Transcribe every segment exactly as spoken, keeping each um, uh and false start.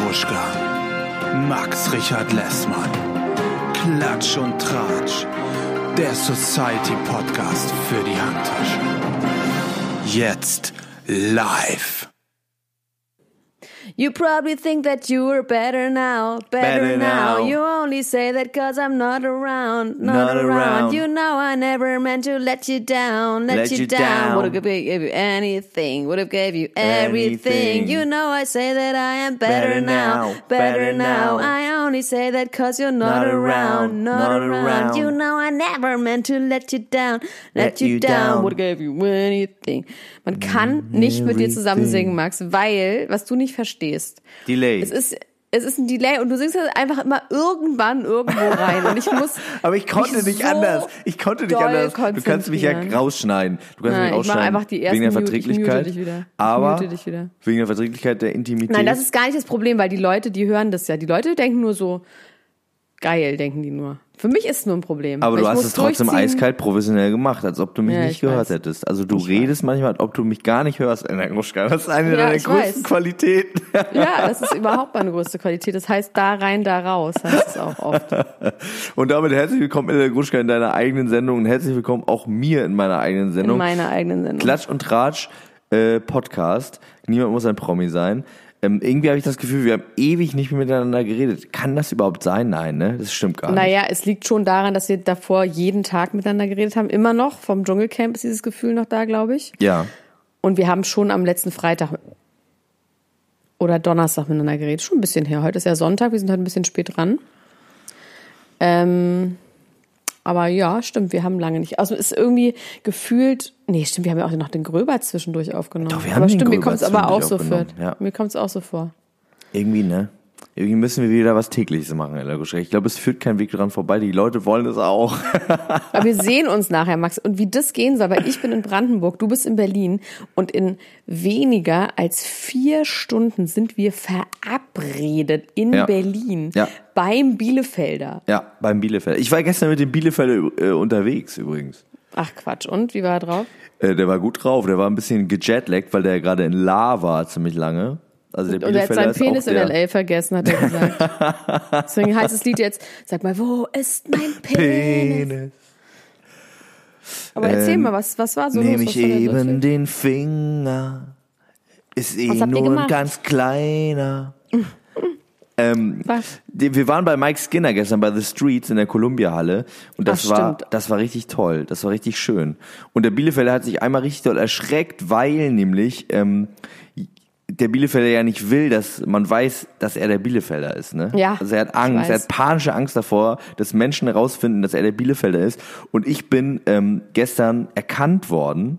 Gruschka, Max Richard Lessmann, Klatsch und Tratsch, der Society-Podcast für die Handtasche. Jetzt live. You probably think that you're better now, better, Better now. now. You only say that cause I'm not around, not, Not around. around. You know I never meant to let you down, let, Let you, you down. down. Would have gave you anything, would have gave you everything. Anything. You know I say that I am better, Better now, now, better, better now. now. I only say that cause you're not, Not around, around, not, not around. around. You know I never meant to let you down, let, Let you, you down. down. Would have gave you anything. Man kann nicht mit dir zusammen singen, Max, weil, was du nicht verstehst. Delay. Es ist, es ist ein Delay und du singst halt einfach immer irgendwann irgendwo rein und ich muss Aber ich konnte mich nicht so anders. Ich konnte nicht doll anders. Du kannst mich ja konzentrieren. rausschneiden. Du kannst Nein, mich ich mach rausschneiden. einfach die ersten wegen der Mute- ich mute Verträglichkeit. dich wieder. Ich Aber mute dich wieder. wegen der Verträglichkeit der Intimität. Nein, das ist gar nicht das Problem, weil die Leute, die hören das ja. Die Leute denken nur so, geil, denken die nur. Für mich ist es nur ein Problem. Aber weil du ich hast muss es trotzdem durchziehen. eiskalt professionell gemacht, als ob du mich Ja, nicht ich gehört weiß. hättest. Also du Ich redest manchmal, als ob du mich gar nicht hörst in der Gruschka. Das ist eine Ja, deiner ich größten weiß. Qualitäten. Ja, das ist überhaupt meine größte Qualität. Das heißt, da rein, da raus, heißt es auch oft. Und damit herzlich willkommen in der Gruschka in deiner eigenen Sendung und herzlich willkommen auch mir in meiner eigenen In Sendung. meiner eigenen Sendung. Klatsch und Tratsch äh, Podcast. Niemand muss ein Promi sein. Ähm, irgendwie habe ich das Gefühl, wir haben ewig nicht mehr miteinander geredet. Kann das überhaupt sein? Nein, ne? Das stimmt gar nicht. Naja, es liegt schon daran, dass wir davor jeden Tag miteinander geredet haben. Immer noch. Vom Dschungelcamp ist dieses Gefühl noch da, glaube ich. Ja. Und wir haben schon am letzten Freitag oder Donnerstag miteinander geredet. Schon ein bisschen her. Heute ist ja Sonntag. Wir sind heute ein bisschen spät dran. Ähm, aber ja, stimmt. Wir haben lange nicht. Also ist irgendwie gefühlt. Nee, stimmt. Wir haben ja auch noch den Gröber zwischendurch aufgenommen. Doch, wir haben aber den stimmt, mir Gröber kommt es aber auch so zwischendurch vor. aufgenommen, ja. Mir kommt es auch so vor. Irgendwie, ne? Irgendwie müssen wir wieder was Tägliches machen in der Gruschka. Ich glaube, es führt kein Weg dran vorbei. Die Leute wollen es auch. Aber wir sehen uns nachher, Max. Und wie das gehen soll, weil ich bin in Brandenburg, du bist in Berlin und in weniger als vier Stunden sind wir verabredet in Ja. Berlin Ja. beim Bielefelder. Ja, beim Bielefeld. Ich war gestern mit dem Bielefelder äh, unterwegs übrigens. Ach Quatsch, und? Wie war er drauf? Äh, der war gut drauf. Der war ein bisschen gejetlaggt, weil der gerade in La war ziemlich lange. Also der Und er hat Bielefelder seinen ist Penis auch in der L A vergessen, hat er gesagt. Deswegen heißt das Lied jetzt, sag mal, wo ist mein Penis? Penis. Aber erzähl Ähm, mal, was, was war so Nehme los? ich Was war da eben los? den Finger, ist eh Was habt ihr nur ein gemacht? ganz kleiner. ähm, Was? die- wir waren bei Mike Skinner gestern bei The Streets in der Columbia-Halle und das Ach, war, stimmt. das war richtig toll, das war richtig schön. Und der Bielefelder hat sich einmal richtig doll erschreckt, weil nämlich ähm, der Bielefelder ja nicht will, dass man weiß, dass er der Bielefelder ist, ne? Ja, Also er hat ich Angst, er weiß. hat panische Angst davor, dass Menschen herausfinden, dass er der Bielefelder ist. Und ich bin ähm, gestern erkannt worden.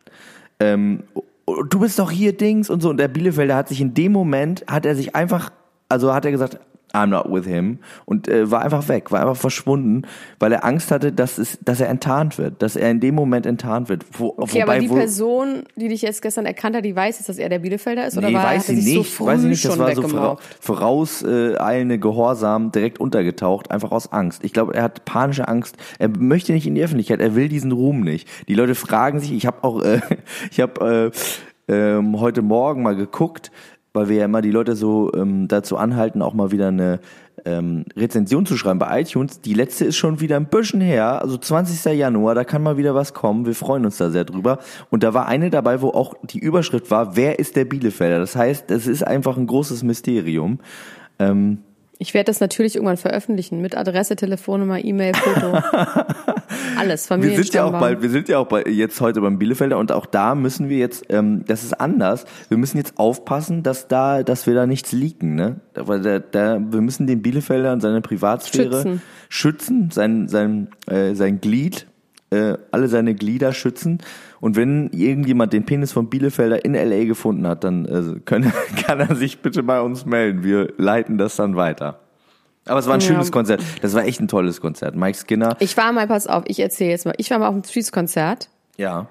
Ähm, du bist doch hier Dings und so. Und der Bielefelder hat sich in dem Moment, hat er sich einfach, also hat er gesagt, I'm not with him und äh, war einfach weg, war einfach verschwunden, weil er Angst hatte, dass es, dass er enttarnt wird, dass er in dem Moment enttarnt wird. Wo, Okay, wobei, aber die wo, Person, die dich jetzt gestern erkannt hat, die weiß jetzt, dass er der Bielefelder ist? Oder Nee, war, weiß hat er ich sich nicht, so früh weiß ich nicht, das schon war so weggemauft? voraus, vorauseilende Gehorsam, direkt untergetaucht, einfach aus Angst. Ich glaube, er hat panische Angst, er möchte nicht in die Öffentlichkeit, er will diesen Ruhm nicht. Die Leute fragen sich, ich habe auch, äh, ich habe äh, ähm, heute Morgen mal geguckt, weil wir ja immer die Leute so ähm, dazu anhalten, auch mal wieder eine ähm, Rezension zu schreiben bei iTunes. Die letzte ist schon wieder ein bisschen her, also zwanzigster Januar, da kann mal wieder was kommen. Wir freuen uns da sehr drüber. Und da war eine dabei, wo auch die Überschrift war, wer ist der Bielefelder? Das heißt, es ist einfach ein großes Mysterium. Ähm, Ich werde das natürlich irgendwann veröffentlichen mit Adresse, Telefonnummer, E-Mail, Foto. Alles, wir sind ja auch Familienstammbaum. bald, wir sind ja auch bei, jetzt heute beim Bielefelder und auch da müssen wir jetzt, ähm, das ist anders. Wir müssen jetzt aufpassen, dass da, dass wir da nichts leaken, ne? Weil da, da, wir müssen den Bielefelder und seine Privatsphäre Schützen. schützen, sein, sein, äh, sein Glied, äh, alle seine Glieder schützen. Und wenn irgendjemand den Penis von Bielefelder in L A gefunden hat, dann äh, können, kann er sich bitte bei uns melden. Wir leiten das dann weiter. Aber es war ein Ja. schönes Konzert. Das war echt ein tolles Konzert. Mike Skinner. Ich war mal, pass auf, ich erzähle jetzt mal. Ich war mal auf einem Streets-Konzert Ja.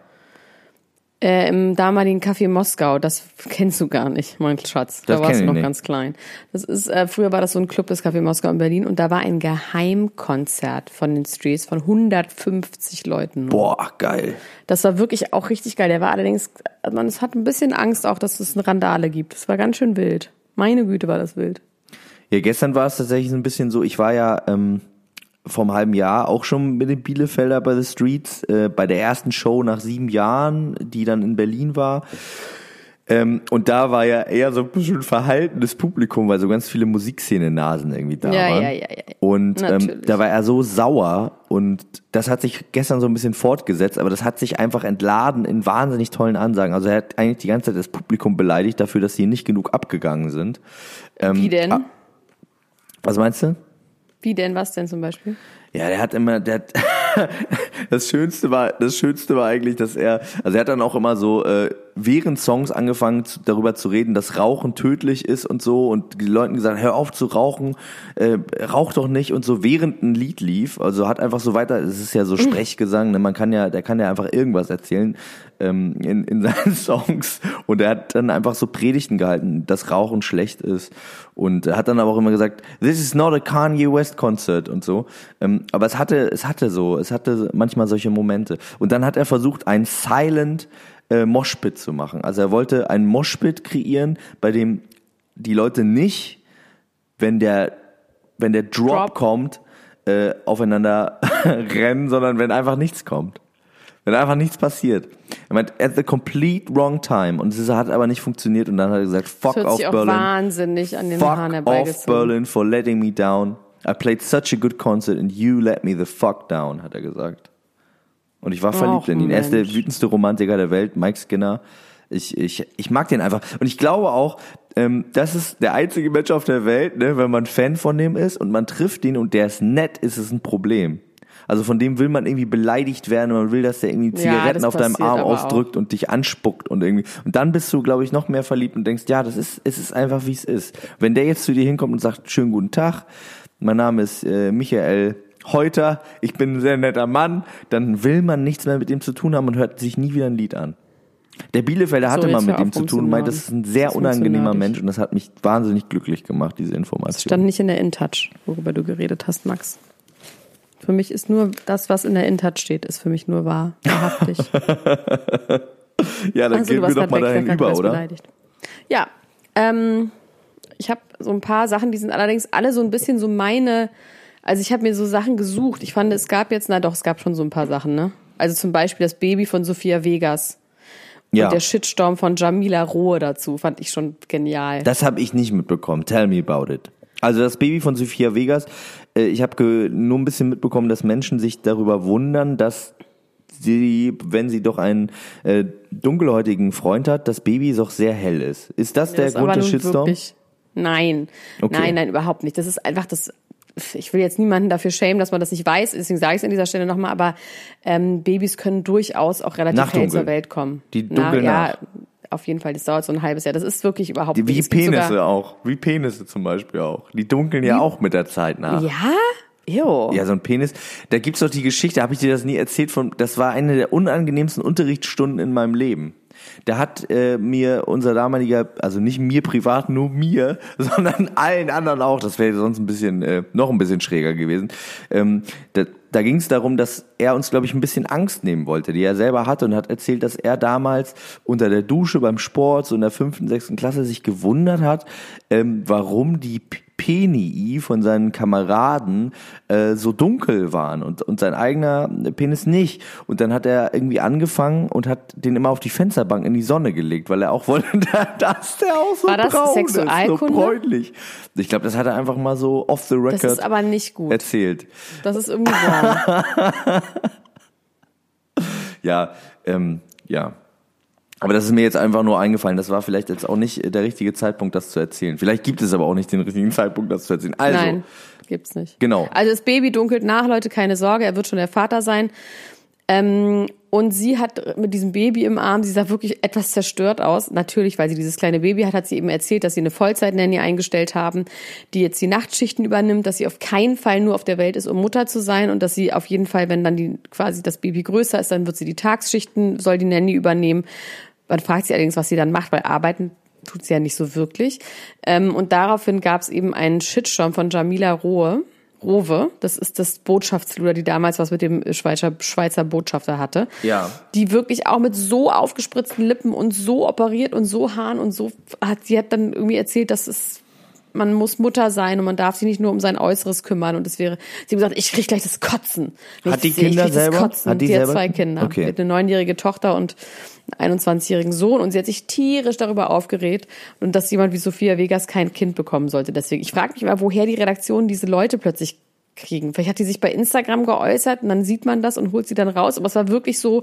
äh, im damaligen Café Moskau. Das kennst du gar nicht, mein Schatz. Da Das warst kenn du ich noch nicht. ganz klein. Das ist, äh, früher war das so ein Club, das Café Moskau in Berlin. Und da war ein Geheimkonzert von den Streets von hundertfünfzig Leuten. Boah, geil. Das war wirklich auch richtig geil. Der war allerdings, man es hat ein bisschen Angst auch, dass es eine Randale gibt. Das war ganz schön wild. Meine Güte, war das wild. Ja, gestern war es tatsächlich so ein bisschen so, ich war ja ähm, vor einem halben Jahr auch schon mit den Bielefelder bei The Streets, äh, bei der ersten Show nach sieben Jahren, die dann in Berlin war. Ähm, und da war ja eher so ein bisschen verhaltenes Publikum, weil so ganz viele Musikszene-Nasen irgendwie da Ja, waren. ja, ja, ja. Und ähm, Natürlich. da war er so sauer und das hat sich gestern so ein bisschen fortgesetzt, aber das hat sich einfach entladen in wahnsinnig tollen Ansagen. Also er hat eigentlich die ganze Zeit das Publikum beleidigt dafür, dass sie nicht genug abgegangen sind. Ähm, Wie denn? ah, was meinst du? Wie denn? Was denn zum Beispiel? Ja, der hat immer, der hat, das Schönste war, das Schönste war eigentlich, dass er, also er hat dann auch immer so, äh, während Songs angefangen zu, darüber zu reden, dass Rauchen tödlich ist und so und die Leuten gesagt, hör auf zu rauchen, äh, rauch doch nicht und so, während ein Lied lief, also hat einfach so weiter, es ist ja so Sprechgesang, ne, man kann ja, der kann ja einfach irgendwas erzählen, ähm, in, in seinen Songs und er hat dann einfach so Predigten gehalten, dass Rauchen schlecht ist und er hat dann aber auch immer gesagt, this is not a Kanye West Concert und so, ähm, aber es hatte, es hatte so, es hatte manchmal solche Momente und dann hat er versucht, ein Silent äh, Moshpit zu machen. Also er wollte einen Moshpit kreieren, bei dem die Leute nicht, wenn der wenn der Drop, Drop. kommt, äh, aufeinander rennen, sondern wenn einfach nichts kommt. Wenn einfach nichts passiert. Er meint, at the complete wrong time. Und es hat aber nicht funktioniert und dann hat er gesagt, fuck Das hört off sich auch Berlin. wahnsinnig an den Haaren Fuck off herbeigezogen. Berlin for letting me down. I played such a good concert and you let me the fuck down, hat er gesagt. Und ich war verliebt Och, in ihn. Er ist der Mensch. wütendste Romantiker der Welt, Mike Skinner. Ich, ich, ich mag den einfach. Und ich glaube auch, ähm, das ist der einzige Mensch auf der Welt, ne, wenn man Fan von dem ist und man trifft den und der ist nett, ist es ein Problem. Also von dem will man irgendwie beleidigt werden und man will, dass der irgendwie Ja, Zigaretten das auf deinem passiert Arm aber ausdrückt und dich anspuckt und irgendwie. Und dann bist du, glaube ich, noch mehr verliebt und denkst, ja, das ist, es ist einfach, wie es ist. Wenn der jetzt zu dir hinkommt und sagt, schönen guten Tag, mein Name ist äh, Michael Heuter, ich bin ein sehr netter Mann, dann will man nichts mehr mit dem zu tun haben und hört sich nie wieder ein Lied an. Der Bielefelder hatte So, mal jetzt mit hör dem auf, zu tun und meint, das ist ein sehr Das ist mir zu unangenehmer nerdig. Mensch und das hat mich wahnsinnig glücklich gemacht, diese Das Information. stand nicht in der InTouch, worüber du geredet hast, Max. Für mich ist nur das, was in der InTouch steht, ist für mich nur wahr, wahrhaftig. Ja, dann Also, gehen du wir warst doch grad mal weg, dahin grad über, warst oder? beleidigt. Ja, ähm, ich habe so ein paar Sachen, die sind allerdings alle so ein bisschen so meine, also ich habe mir so Sachen gesucht. Ich fand, es gab jetzt, na doch, es gab schon so ein paar Sachen, ne? Also zum Beispiel das Baby von Sophia Vegas. Ja, Und der Shitstorm von Jamila Rohe dazu fand ich schon genial. das habe ich nicht mitbekommen. Tell me about it. Also das Baby von Sophia Vegas, äh, ich habe ge- nur ein bisschen mitbekommen, dass Menschen sich darüber wundern, dass sie, wenn sie doch einen äh, dunkelhäutigen Freund hat, das Baby doch sehr hell ist. Ist das der Das ist Grund aber des nun Shitstorms? wirklich- Nein, Okay. nein, nein, überhaupt nicht. Das ist einfach das. Ich will jetzt niemanden dafür schämen, dass man das nicht weiß, deswegen sage ich es an dieser Stelle nochmal, aber ähm, Babys können durchaus auch relativ hell Nachtdunkel. zur Welt kommen. Die dunkeln Na, ja, nach. auf jeden Fall, das dauert so ein halbes Jahr. Das ist wirklich überhaupt Die, nicht. wie Es gibt Penisse sogar- auch. Wie Penisse zum Beispiel auch. Die dunkeln ja auch mit der Zeit nach. Ja? Ew. Ja, so ein Penis. Da gibt's doch die Geschichte, habe ich dir das nie erzählt, von, das war eine der unangenehmsten Unterrichtsstunden in meinem Leben. Da hat äh, mir unser damaliger, also nicht mir privat, nur mir, sondern allen anderen auch, das wäre sonst ein bisschen, äh, noch ein bisschen schräger gewesen. Ähm, da da ging es darum, dass er uns, glaube ich, ein bisschen Angst nehmen wollte, die er selber hatte und hat erzählt, dass er damals unter der Dusche beim Sport, so in der fünften, sechsten Klasse, sich gewundert hat, ähm, warum die P- Penii von seinen Kameraden äh, so dunkel waren und, und sein eigener Penis nicht. Und dann hat er irgendwie angefangen und hat den immer auf die Fensterbank in die Sonne gelegt, weil er auch wollte, dass der auch so War das braun Sexualkunde? ist, so bräunlich. Ich glaube, das hat er einfach mal so off the record Das ist aber nicht gut. erzählt. Das ist irgendwie wrong. Ja, ähm, ja. Aber das ist mir jetzt einfach nur eingefallen. Das war vielleicht jetzt auch nicht der richtige Zeitpunkt, das zu erzählen. Vielleicht gibt es aber auch nicht den richtigen Zeitpunkt, das zu erzählen. Also, Nein, gibt's nicht. Genau. Also das Baby dunkelt nach, Leute, keine Sorge, er wird schon der Vater sein. Ähm, und sie hat mit diesem Baby im Arm, sie sah wirklich etwas zerstört aus. Natürlich, weil sie dieses kleine Baby hat, hat sie eben erzählt, dass sie eine Vollzeit-Nanny eingestellt haben, die jetzt die Nachtschichten übernimmt, dass sie auf keinen Fall nur auf der Welt ist, um Mutter zu sein und dass sie auf jeden Fall, wenn dann die quasi das Baby größer ist, dann wird sie die Tagsschichten, soll die Nanny übernehmen. Man fragt sich allerdings, was sie dann macht, weil arbeiten tut sie ja nicht so wirklich. Ähm, und daraufhin gab es eben einen Shitstorm von Jamila Rohe. Rowe, das ist das Botschaftsluder, die damals was mit dem Schweizer, Schweizer Botschafter hatte. Ja. Die wirklich auch mit so aufgespritzten Lippen und so operiert und so Haaren und so hat, sie hat dann irgendwie erzählt, dass es man muss Mutter sein und man darf sich nicht nur um sein Äußeres kümmern. Und es wäre, sie hat gesagt, ich krieg gleich das Kotzen. Hat die ich sehe, Kinder ich krieg selber? Das Kotzen. Hat die sie selber? hat zwei Kinder. Okay. Sie hat eine neunjährige Tochter und einen einundzwanzigjährigen Sohn. Und sie hat sich tierisch darüber aufgeregt. Und dass jemand wie Sofia Vegas kein Kind bekommen sollte. Deswegen, ich frage mich mal, woher die Redaktion diese Leute plötzlich kriegen. Vielleicht hat die sich bei Instagram geäußert und dann sieht man das und holt sie dann raus. Aber es war wirklich so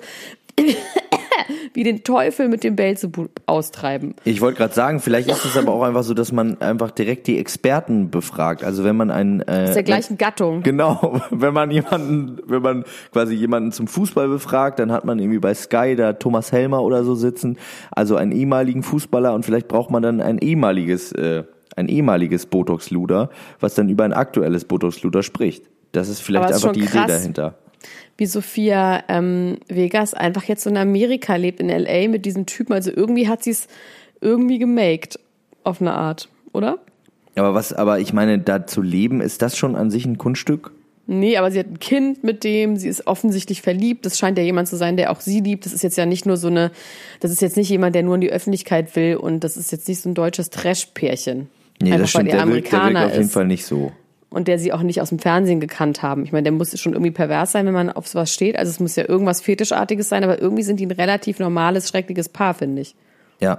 wie den Teufel mit dem Beelzebub austreiben. Ich wollte gerade sagen, vielleicht ist es aber auch einfach so, dass man einfach direkt die Experten befragt. Also wenn man einen äh, aus der gleichen Gattung. Genau, wenn man jemanden, wenn man quasi jemanden zum Fußball befragt, dann hat man irgendwie bei Sky da Thomas Helmer oder so sitzen, also einen ehemaligen Fußballer und vielleicht braucht man dann ein ehemaliges, äh, ein ehemaliges Botox-Luder, was dann über ein aktuelles Botox-Luder spricht. Das ist vielleicht Aber es ist einfach die schon krass, Idee dahinter. Wie Sofia ähm, Vegas einfach jetzt so in Amerika lebt, in L A mit diesem Typen. Also irgendwie hat sie es irgendwie gemaked, auf eine Art, oder? Aber was, aber ich meine, da zu leben, ist das schon an sich ein Kunststück? Nee, aber sie hat ein Kind mit dem, sie ist offensichtlich verliebt. Das scheint ja jemand zu sein, der auch sie liebt. Das ist jetzt ja nicht nur so eine, das ist jetzt nicht jemand, der nur in die Öffentlichkeit will und das ist jetzt nicht so ein deutsches Trash-Pärchen. Nee, einfach, das stimmt, weil der der wirkt, der Amerikaner wirkt auf jeden ist. Fall nicht so. Und der sie auch nicht aus dem Fernsehen gekannt haben. Ich meine, der muss schon irgendwie pervers sein, wenn man auf sowas steht. Also es muss ja irgendwas Fetischartiges sein, aber irgendwie sind die ein relativ normales, schreckliches Paar, finde ich. Ja,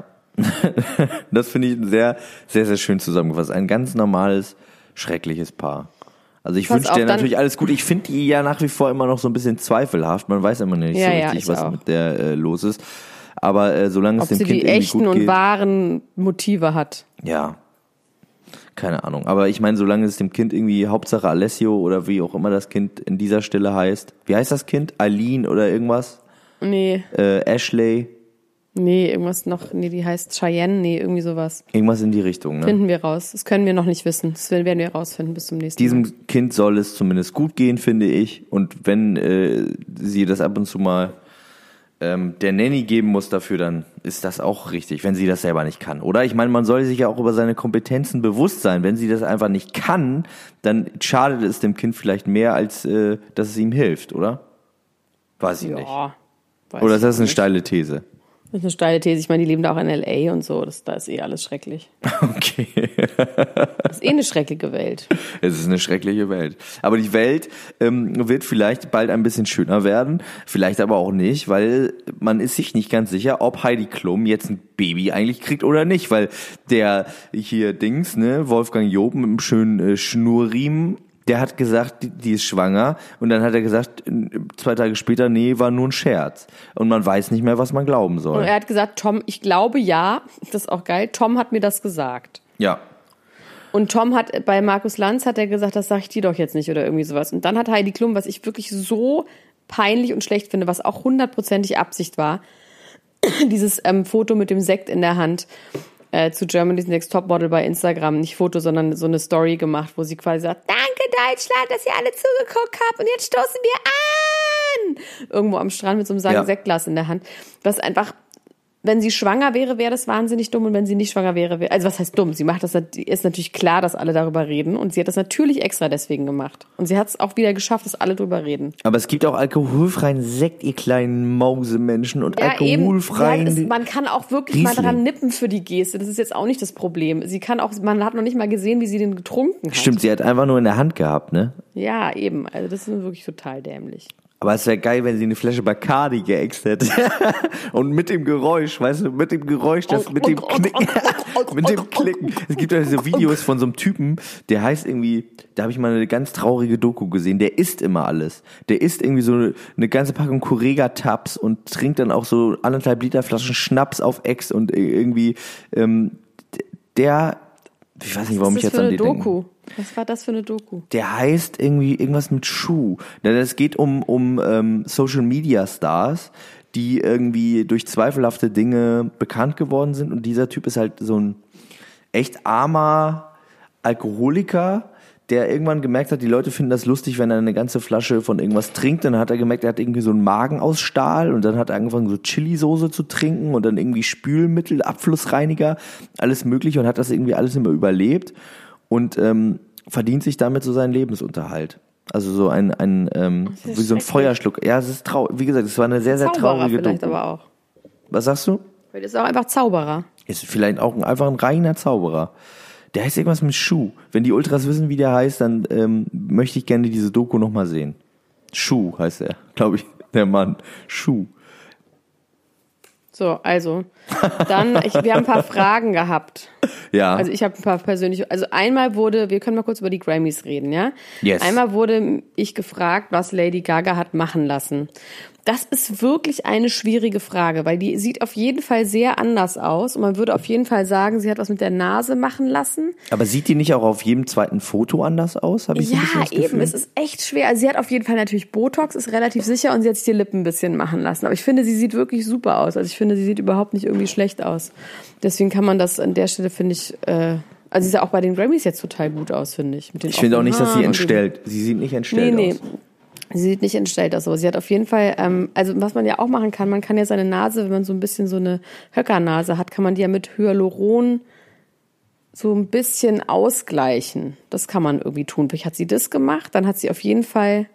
das finde ich sehr, sehr, sehr schön zusammengefasst. Ein ganz normales, schreckliches Paar. Also ich wünsche dir natürlich alles gut. Ich finde die ja nach wie vor immer noch so ein bisschen zweifelhaft. Man weiß immer nicht ja, so ja, richtig, was auch. mit der äh, los ist. Aber äh, solange Ob es dem sie Kind die irgendwie echten gut und geht, wahren Motive hat. ja, keine Ahnung. Aber ich meine, solange es dem Kind irgendwie, Hauptsache Alessio oder wie auch immer das Kind in dieser Stelle heißt. Wie heißt das Kind? Eileen oder irgendwas? Nee, Äh, Ashley? nee, irgendwas noch, nee, die heißt Cheyenne, nee, irgendwie sowas. Irgendwas in die Richtung, ne? Finden wir raus. Das können wir noch nicht wissen. Das werden wir rausfinden bis zum nächsten Mal. Diesem Kind soll es zumindest gut gehen, finde ich. Und wenn äh, sie das ab und zu mal ähm, der Nanny geben muss dafür, dann ist das auch richtig, wenn sie das selber nicht kann. Oder? Ich meine, man soll sich ja auch über seine Kompetenzen bewusst sein. Wenn sie das einfach nicht kann, dann schadet es dem Kind vielleicht mehr, als äh, dass es ihm hilft, oder? Weiß ich Ja, nicht. weiß Oder ich ist das auch eine nicht. steile These? Das ist eine steile These. Ich meine, die leben da auch in L A und so. Das, da ist eh alles schrecklich. Okay. Das ist eh eine schreckliche Welt. Es ist eine schreckliche Welt. Aber die Welt ähm, wird vielleicht bald ein bisschen schöner werden, vielleicht aber auch nicht, weil man ist sich nicht ganz sicher, ob Heidi Klum jetzt ein Baby eigentlich kriegt oder nicht, weil der hier Dings, ne, Wolfgang Job mit einem schönen äh, Schnurriemen, der hat gesagt, die, die ist schwanger und dann hat er gesagt, zwei Tage später, nee, war nur ein Scherz. Und man weiß nicht mehr, was man glauben soll. Und er hat gesagt, Tom, ich glaube ja, das ist auch geil, Tom hat mir das gesagt. Ja. Und Tom hat, bei Markus Lanz hat er gesagt, das sag ich dir doch jetzt nicht oder irgendwie sowas. Und dann hat Heidi Klum, was ich wirklich so peinlich und schlecht finde, was auch hundertprozentig Absicht war, dieses ähm, Foto mit dem Sekt in der Hand äh, zu Germany's Next Topmodel bei Instagram, nicht Foto, sondern so eine Story gemacht, wo sie quasi sagt, danke Deutschland, dass ihr alle zugeguckt habt und jetzt stoßen wir an! Irgendwo am Strand mit so einem Ja. Sektglas in der Hand. Was einfach, wenn sie schwanger wäre, wäre das wahnsinnig dumm und wenn sie nicht schwanger wäre, wäre, also was heißt dumm? Sie macht das, ist natürlich klar, dass alle darüber reden und sie hat das natürlich extra deswegen gemacht. Und sie hat es auch wieder geschafft, dass alle drüber reden. Aber es gibt auch alkoholfreien Sekt, ihr kleinen Mausemenschen, und alkoholfreien... Ja, es, man kann auch wirklich mal Riesling. dran nippen für die Geste. Das ist jetzt auch nicht das Problem. Sie kann auch, man hat noch nicht mal gesehen, wie sie den getrunken hat. Stimmt, sie hat einfach nur in der Hand gehabt, ne? Ja, eben. Also das ist wirklich total dämlich. Aber es wäre geil, wenn sie eine Flasche Bacardi geäxt hätte. Und mit dem Geräusch, weißt du, mit dem Geräusch, das, mit dem Knicken, mit dem Klicken. Es gibt ja diese Videos von so einem Typen, der heißt irgendwie, da habe ich mal eine ganz traurige Doku gesehen, der isst immer alles. Der isst irgendwie so eine, eine ganze Packung Correga-Tabs und trinkt dann auch so anderthalb Liter Flaschen Schnaps auf Ex und irgendwie, ähm, der, ich weiß nicht, warum ich jetzt an die denke. Doku? Was war das für eine Doku? Der heißt irgendwie irgendwas mit Schuh. Es geht um, um ähm, Social Media Stars, die irgendwie durch zweifelhafte Dinge bekannt geworden sind. Und dieser Typ ist halt so ein echt armer Alkoholiker, der irgendwann gemerkt hat, die Leute finden das lustig, wenn er eine ganze Flasche von irgendwas trinkt. Dann hat er gemerkt, er hat irgendwie so einen Magen aus Stahl und dann hat er angefangen, so Chili-Soße zu trinken und dann irgendwie Spülmittel, Abflussreiniger, alles mögliche und hat das irgendwie alles immer überlebt und ähm, verdient sich damit so seinen Lebensunterhalt. Also so ein, ein ähm, wie so ein Feuerschluck. Ja, es ist traurig. Wie gesagt, es war eine sehr, sehr Zauberer traurige vielleicht Doku. aber auch. Was sagst du? Vielleicht ist er auch einfach Zauberer. Ist vielleicht auch ein, einfach ein reiner Zauberer, Der heißt irgendwas mit Schuh. Wenn die Ultras wissen, wie der heißt, dann ähm, möchte ich gerne diese Doku nochmal sehen. Schuh heißt er, glaube ich, der Mann. Schuh. So, also, dann, ich, wir haben ein paar Fragen gehabt. Ja. Also ich habe ein paar persönliche, also einmal wurde, wir können mal kurz über die Grammys reden, ja? Yes. Einmal wurde ich gefragt, was Lady Gaga hat machen lassen. Das ist wirklich eine schwierige Frage, weil die sieht auf jeden Fall sehr anders aus und man würde auf jeden Fall sagen, sie hat was mit der Nase machen lassen. Aber sieht die nicht auch auf jedem zweiten Foto anders aus? Hab ich so ein bisschen das Ja, eben, Gefühl? es ist echt schwer. Also sie hat auf jeden Fall natürlich Botox, ist relativ sicher und sie hat sich die Lippen ein bisschen machen lassen. Aber ich finde, sie sieht wirklich super aus. Also ich finde, sie sieht überhaupt nicht irgendwie schlecht aus. Deswegen kann man das an der Stelle, finde ich, äh, also sie sah auch bei den Grammys jetzt total gut aus, finde ich. Mit den Ich finde auch nicht, dass sie offenen Haaren und entstellt. Sie sieht nicht entstellt Nee, nee. aus. Sie sieht nicht entstellt aus, aber sie hat auf jeden Fall, ähm, also was man ja auch machen kann, man kann ja seine Nase, wenn man so ein bisschen so eine Höckernase hat, kann man die ja mit Hyaluron so ein bisschen ausgleichen. Das kann man irgendwie tun. Vielleicht hat sie das gemacht, dann hat sie auf jeden Fall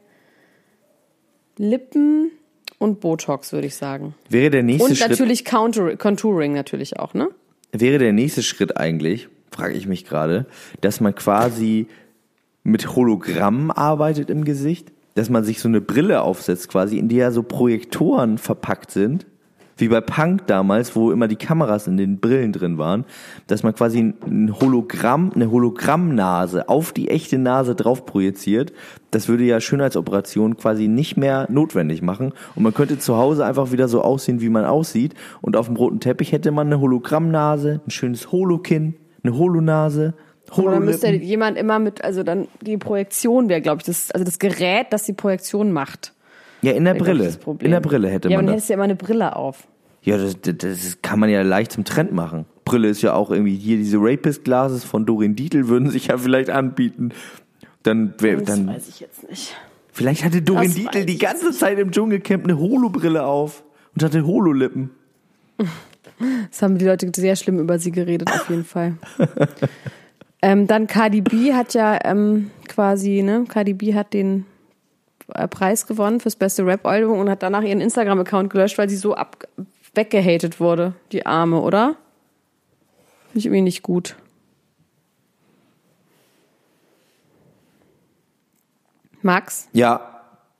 Lippen und Botox, würde ich sagen. Wäre der nächste Und Schritt, natürlich Counter- Contouring natürlich auch, ne? wäre der nächste Schritt eigentlich, frage ich mich gerade, dass man quasi mit Hologrammen arbeitet im Gesicht, dass man sich so eine Brille aufsetzt quasi, in die ja so Projektoren verpackt sind, wie bei Punk damals, wo immer die Kameras in den Brillen drin waren, dass man quasi ein Hologramm, eine Hologrammnase auf die echte Nase drauf projiziert. Das würde ja Schönheitsoperation quasi nicht mehr notwendig machen und man könnte zu Hause einfach wieder so aussehen, wie man aussieht und auf dem roten Teppich hätte man eine Hologrammnase, ein schönes Holokinn, eine Holonase. Aber dann müsste jemand immer mit, also dann die Projektion wäre, glaube ich, das, also das Gerät, das die Projektion macht. Ja, in der wäre, Brille. ich, das Problem. In der Brille hätte ja, man aber dann das. hättest du ja immer eine Brille auf. Ja, das, das, das kann man ja leicht zum Trend machen. Brille ist ja auch irgendwie hier diese Rapist-Glasses von Doreen Dietl würden sich ja vielleicht anbieten. Dann, wär, Das dann weiß ich jetzt nicht. vielleicht hatte Doreen Das Dietl weiß die ich ganze Zeit im Dschungelcamp eine Holobrille auf und hatte Hololippen. Das haben die Leute sehr schlimm über sie geredet, auf jeden Fall. ähm, dann Cardi B hat ja ähm, quasi, ne, Cardi B hat den äh, Preis gewonnen fürs beste Rap-Album und hat danach ihren Instagram-Account gelöscht, weil sie so ab weggehatet wurde, die Arme, oder? Finde ich irgendwie nicht gut. Max? Ja,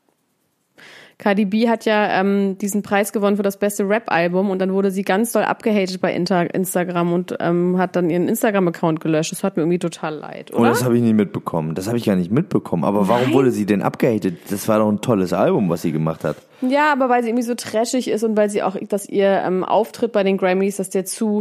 Cardi B hat ja ähm, diesen Preis gewonnen für das beste Rap-Album und dann wurde sie ganz doll abgehatet bei Inter- Instagram und ähm, hat dann ihren Instagram-Account gelöscht. Das hat mir irgendwie total leid, oder? oh, das habe ich nicht mitbekommen. Das habe ich gar nicht mitbekommen. Aber warum Nein. wurde sie denn abgehatet? Das war doch ein tolles Album, was sie gemacht hat. Ja, aber weil sie irgendwie so trashig ist und weil sie auch, dass ihr ähm, Auftritt bei den Grammys, dass der zu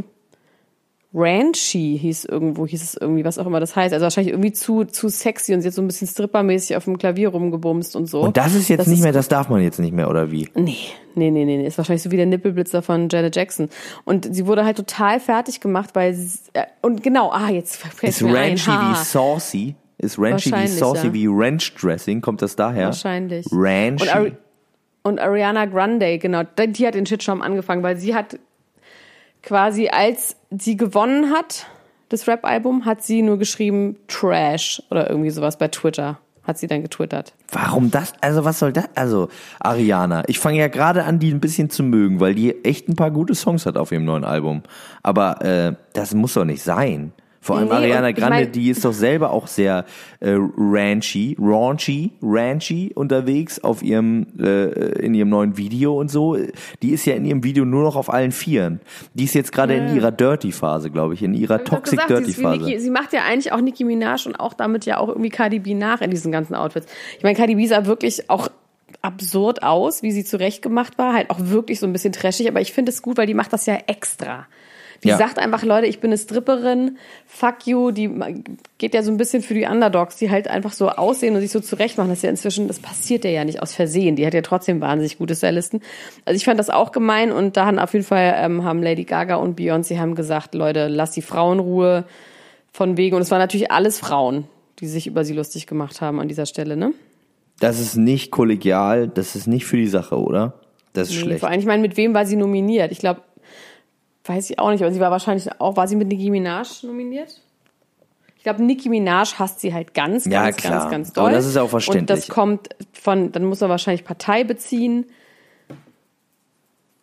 ranchy hieß irgendwo, hieß es irgendwie, was auch immer das heißt. Also wahrscheinlich irgendwie zu zu sexy und sie hat so ein bisschen strippermäßig auf dem Klavier rumgebumst und so. Und das ist jetzt das nicht ist, mehr, das darf man jetzt nicht mehr, oder wie? Nee, nee, nee, nee, ist wahrscheinlich so wie der Nippelblitzer von Janet Jackson. Und sie wurde halt total fertig gemacht, weil sie, äh, und genau, ah, jetzt fällt Ist mir ranchy ein, ha. wie saucy? Ist ranchy wie Wahrscheinlich, saucy ja. wie Ranch Dressing? Kommt das daher? Wahrscheinlich. Ranchy. Und, Ari- und Ariana Grande, genau, die hat den Shitstorm angefangen, weil sie hat quasi, als sie gewonnen hat, das Rap-Album, hat sie nur geschrieben Trash oder irgendwie sowas bei Twitter. Hat sie dann getwittert. Warum das? Also was soll das? Also Ariana, ich fange ja gerade an, die ein bisschen zu mögen, weil die echt ein paar gute Songs hat auf ihrem neuen Album. Aber äh, das muss doch nicht sein. Vor allem Nee, Ariana und ich Grande, mein- die ist doch selber auch sehr äh, ranchy, raunchy, ranchy unterwegs auf ihrem äh, in ihrem neuen Video und so. Die ist ja in ihrem Video nur noch auf allen Vieren. Die ist jetzt gerade in ihrer Dirty-Phase, glaube ich, in ihrer Hab ich doch Toxic gesagt, sie ist wie Dirty-Phase. Nicki, sie macht ja eigentlich auch Nicki Minaj und auch damit ja auch irgendwie Cardi B nach in diesen ganzen Outfits. Ich meine, Cardi B sah wirklich auch absurd aus, wie sie zurechtgemacht war, halt auch wirklich so ein bisschen trashig, aber ich finde es gut, weil die macht das ja extra. Die Ja. sagt einfach, Leute, ich bin eine Stripperin, fuck you, die geht ja so ein bisschen für die Underdogs, die halt einfach so aussehen und sich so zurecht machen. Das ist ja inzwischen, das passiert ja nicht aus Versehen. Die hat ja trotzdem wahnsinnig gute Stylisten. Also ich fand das auch gemein und da haben auf jeden Fall, ähm, haben Lady Gaga und Beyoncé haben gesagt, Leute, lass die Frauen in Ruhe von wegen. Und es waren natürlich alles Frauen, die sich über sie lustig gemacht haben an dieser Stelle, ne? Das ist nicht kollegial, das ist nicht für die Sache, oder? Das ist Nee, schlecht. vor allem, ich meine, mit wem war sie nominiert? Ich glaube, weiß ich auch nicht, aber sie war wahrscheinlich auch, war sie mit Nicki Minaj nominiert? Ich glaube, Nicki Minaj hasst sie halt ganz, ganz, Ja, klar. ganz, ganz doll. Aber das ist ja auch verständlich. Und das kommt von, dann muss er wahrscheinlich Partei beziehen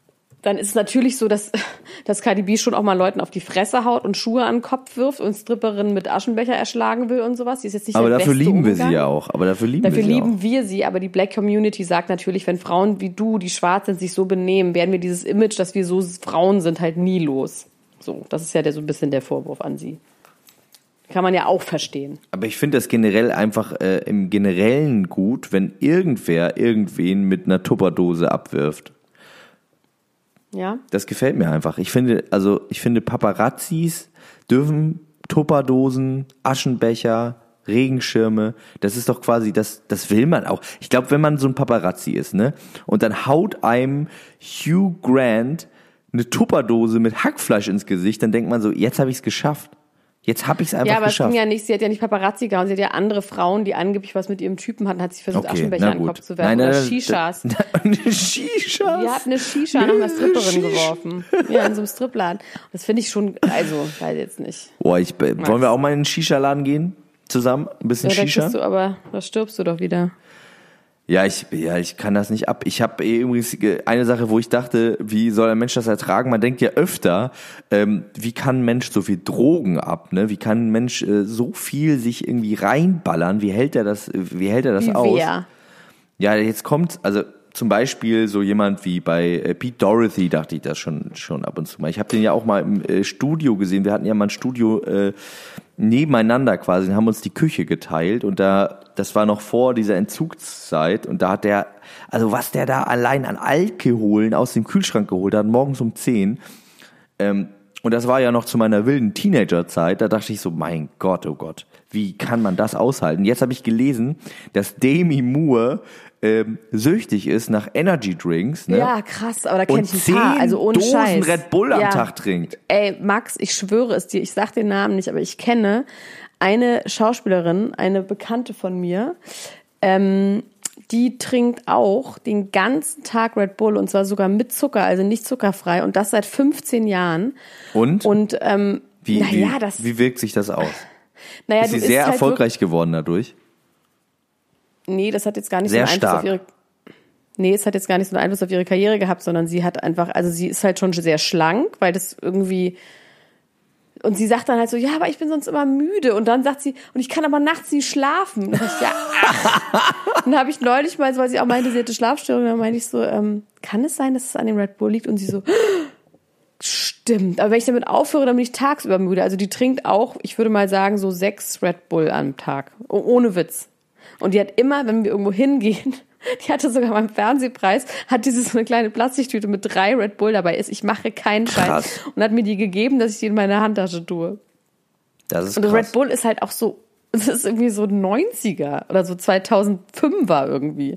dann ist es natürlich so, dass, dass Cardi B schon auch mal Leuten auf die Fresse haut und Schuhe an den Kopf wirft und Stripperinnen mit Aschenbecher erschlagen will und sowas. Die ist jetzt nicht aber der dafür beste lieben wir Umgang. sie ja auch. Aber dafür lieben Dafür wir sie lieben auch. wir sie, aber die Black Community sagt natürlich, wenn Frauen wie du, die schwarz sind, sich so benehmen, werden wir dieses Image, dass wir so Frauen sind, halt nie los. So, das ist ja der, so ein bisschen der Vorwurf an sie. Kann man ja auch verstehen. Aber ich finde das generell einfach äh, im Generellen gut, wenn irgendwer irgendwen mit einer Tupperdose abwirft. Ja? Das gefällt mir einfach. Ich finde, also ich finde Paparazzis dürfen Tupperdosen, Aschenbecher, Regenschirme, das ist doch quasi, das, das will man auch. Ich glaube, wenn man so ein Paparazzi ist, ne, und dann haut einem Hugh Grant eine Tupperdose mit Hackfleisch ins Gesicht, dann denkt man so, jetzt habe ich es geschafft. Jetzt habe ich es einfach Ja, aber geschafft. es ging ja nicht, sie hat ja nicht Paparazzi gehauen, sie hat ja andere Frauen, die angeblich was mit ihrem Typen hatten, hat sich versucht, Okay, Aschenbecher na an den gut. Kopf zu werfen. Nein, nein, oder nein, Shishas. da- Eine Shishas? Die hat eine Shisha nach einer Stripperin Shisha. geworfen. Ja, in so einem Stripladen. Das finde ich schon, also, weiß jetzt nicht. Boah, ich, wollen wir auch mal in den Shisha-Laden gehen? Zusammen? Ein bisschen Ja, da Shisha? kriegst du aber, da stirbst du doch wieder. Ja, ich, ja, ich kann das nicht ab. Ich habe übrigens eine Sache, wo ich dachte, wie soll ein Mensch das ertragen? Man denkt ja öfter, ähm, wie kann ein Mensch so viel Drogen ab? Ne? Wie kann ein Mensch äh, so viel sich irgendwie reinballern? Wie hält er das? Wie hält er das Wie aus? wer? Ja, jetzt kommt, also zum Beispiel so jemand wie bei äh, Pete Doherty, dachte ich das schon schon ab und zu mal. Ich habe den ja auch mal im äh, Studio gesehen. Wir hatten ja mal ein Studio äh, nebeneinander quasi und haben uns die Küche geteilt und da, das war noch vor dieser Entzugszeit und da hat der, also was der da allein an Alkoholen aus dem Kühlschrank geholt hat, morgens um zehn, ähm, und das war ja noch zu meiner wilden Teenagerzeit, da dachte ich so, mein Gott, oh Gott, wie kann man das aushalten? Jetzt habe ich gelesen, dass Demi Moore ähm, süchtig ist nach Energy Drinks, ne? Ja, krass, aber da kenn Und ich ein paar, zehn also ohne Dosen Scheiß. Red Bull am Ja. Tag trinkt. Ey, Max, ich schwöre es dir, ich sag den Namen nicht, aber ich kenne eine Schauspielerin, eine Bekannte von mir, ähm, die trinkt auch den ganzen Tag Red Bull und zwar sogar mit Zucker, also nicht zuckerfrei und das seit fünfzehn Jahren. Und? Und ähm, Wie, naja, wie, das, wie wirkt sich das aus? naja, Ist sie du sehr isst halt erfolgreich geworden dadurch? Wirklich, nee, das hat jetzt gar nicht Sehr so einen Einfluss stark. auf ihre. Nee, es hat jetzt gar nicht so einen Einfluss auf ihre Karriere gehabt, sondern sie hat einfach, also sie ist halt schon sehr schlank, weil das irgendwie. Und sie sagt dann halt so, ja, aber ich bin sonst immer müde. Und dann sagt sie, und ich kann aber nachts nie schlafen. Und dann, ich, ja, ach. Dann habe ich neulich mal, so, weil sie auch meinte, sie hatte Schlafstörungen, dann meinte ich so, ähm, kann es sein, dass es an dem Red Bull liegt? Und sie so, stimmt. Aber wenn ich damit aufhöre, dann bin ich tagsüber müde. Also die trinkt auch, ich würde mal sagen, so sechs Red Bull am Tag. Oh, ohne Witz. Und die hat immer, wenn wir irgendwo hingehen, die hatte sogar beim Fernsehpreis, hat diese so eine kleine Plastiktüte mit drei Red Bull dabei ist. Ich mache keinen Scheiß. Krass. Und hat mir die gegeben, dass ich die in meine Handtasche tue. Das ist Und krass. Red Bull ist halt auch so, es ist irgendwie so neunziger oder so zweitausendfünfer irgendwie.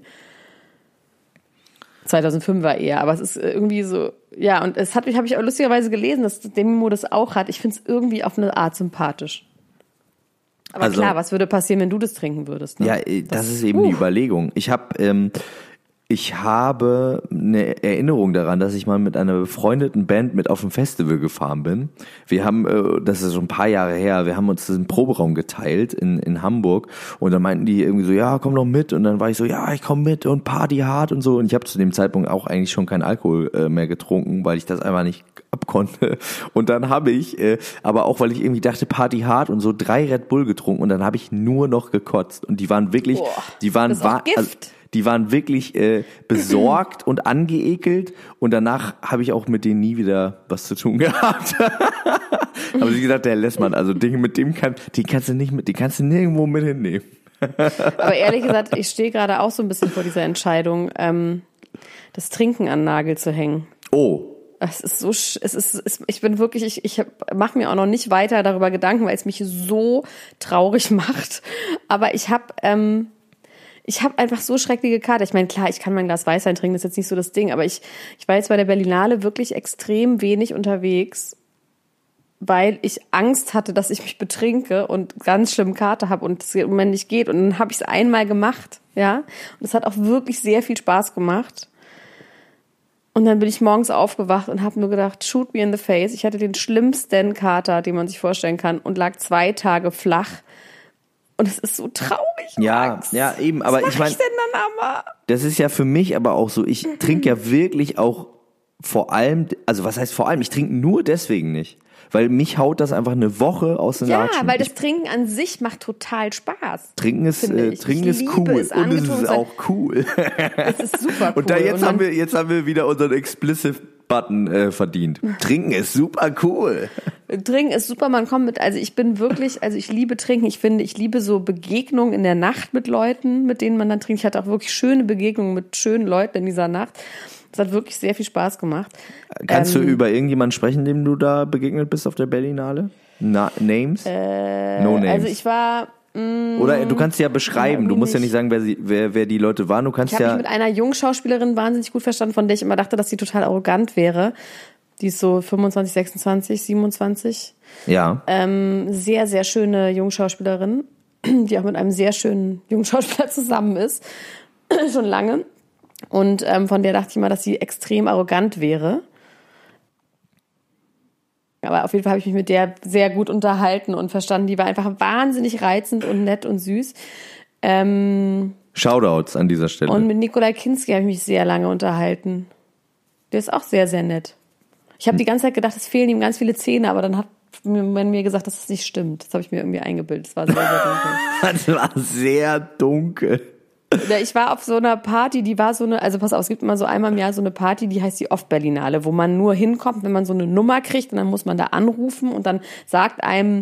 zweitausendfünfer eher, aber es ist irgendwie so, ja, und es hat mich, habe ich auch lustigerweise gelesen, dass Demi Moore das auch hat. Ich finde es irgendwie auf eine Art sympathisch. Aber Also- klar, was würde passieren, wenn du das trinken würdest? Ne? Ja, äh, das, ist eben die Überlegung. Ich habe ähm, ich habe eine Erinnerung daran, dass ich mal mit einer befreundeten Band mit auf ein Festival gefahren bin. Wir haben, äh, das ist schon ein paar Jahre her, wir haben uns den Proberaum geteilt in in Hamburg und dann meinten die irgendwie so, ja, komm doch mit und dann war ich so, ja, ich komm mit und Party hart und so und ich habe zu dem Zeitpunkt auch eigentlich schon keinen Alkohol äh, mehr getrunken, weil ich das einfach nicht abkonnte und dann habe ich, äh, aber auch weil ich irgendwie dachte, Party hart und so drei Red Bull getrunken und dann habe ich nur noch gekotzt und die waren wirklich, Boah, die waren das ist auch wa- Gift. also, die waren wirklich äh, besorgt und angeekelt und danach habe ich auch mit denen nie wieder was zu tun gehabt. Aber sie gesagt, der Lessmann, also Dinge mit dem kann, die kannst du nicht mit, die kannst du nirgendwo mit hinnehmen. Aber ehrlich gesagt, ich stehe gerade auch so ein bisschen vor dieser Entscheidung, ähm, das Trinken an den Nagel zu hängen. Oh, Es ist so, sch- es ist, es, ich bin wirklich, ich, ich mache mir auch noch nicht weiter darüber Gedanken, weil es mich so traurig macht. Aber ich habe, ähm, ich habe einfach so schreckliche Kater. Ich meine, klar, ich kann mein Glas Weißwein trinken, das ist jetzt nicht so das Ding. Aber ich, ich war jetzt bei der Berlinale wirklich extrem wenig unterwegs, weil ich Angst hatte, dass ich mich betrinke und ganz schlimm Kater habe und es im Moment nicht geht. Und dann habe ich es einmal gemacht, ja. Und es hat auch wirklich sehr viel Spaß gemacht. Und dann bin ich morgens aufgewacht und habe nur gedacht, shoot me in the face. Ich hatte den schlimmsten Kater, den man sich vorstellen kann und lag zwei Tage flach. Und es ist so traurig. ja, Max. ja, eben, aber Was ich mach meine, ich denn dann aber? das ist ja für mich aber auch so, ich trinke ja wirklich auch vor allem, also was heißt vor allem, ich trinke nur deswegen nicht. Weil mich haut das einfach eine Woche aus den Ja, Latschen. weil das ich, Trinken an sich macht total Spaß. Trinken ist, äh, Trinken ist cool. Es und es ist auch cool. Es ist super cool. Und da jetzt und haben wir, jetzt haben wir wieder unseren Explicit-Button äh, verdient. Trinken ist super cool. Trinken ist super, man kommt mit, also ich bin wirklich, also ich liebe Trinken, ich finde, ich liebe so Begegnungen in der Nacht mit Leuten, mit denen man dann trinkt. Ich hatte auch wirklich schöne Begegnungen mit schönen Leuten in dieser Nacht. Das hat wirklich sehr viel Spaß gemacht. Kannst ähm, du über irgendjemanden sprechen, dem du da begegnet bist auf der Berlinale? Na, Names? Äh, no Names. Also ich war... Mh, Oder du kannst ja beschreiben, ja, du musst nicht. ja nicht sagen, wer, sie, wer, wer die Leute waren. Du kannst ich ja. Ich habe mich mit einer Jungschauspielerin wahnsinnig gut verstanden, von der ich immer dachte, dass sie total arrogant wäre. Die ist so fünfundzwanzig, sechsundzwanzig, siebenundzwanzig. Ja. Ähm, sehr, sehr schöne Jungschauspielerin, die auch mit einem sehr schönen Jungschauspieler zusammen ist. Schon lange. Und ähm, von der dachte ich mal, dass sie extrem arrogant wäre. Aber auf jeden Fall habe ich mich mit der sehr gut unterhalten und verstanden. Die war einfach wahnsinnig reizend und nett und süß. Ähm, Shoutouts an dieser Stelle. Und mit Nikolai Kinski habe ich mich sehr lange unterhalten. Der ist auch sehr, sehr nett. Ich habe die ganze Zeit gedacht, es fehlen ihm ganz viele Zähne, aber dann hat man mir gesagt, dass das nicht stimmt. Das habe ich mir irgendwie eingebildet. Das war sehr, sehr dunkel. Das war sehr dunkel. Ich war auf so einer Party, die war so eine, also pass auf, es gibt immer so einmal im Jahr so eine Party, die heißt die Off-Berlinale, wo man nur hinkommt, wenn man so eine Nummer kriegt und dann muss man da anrufen und dann sagt einem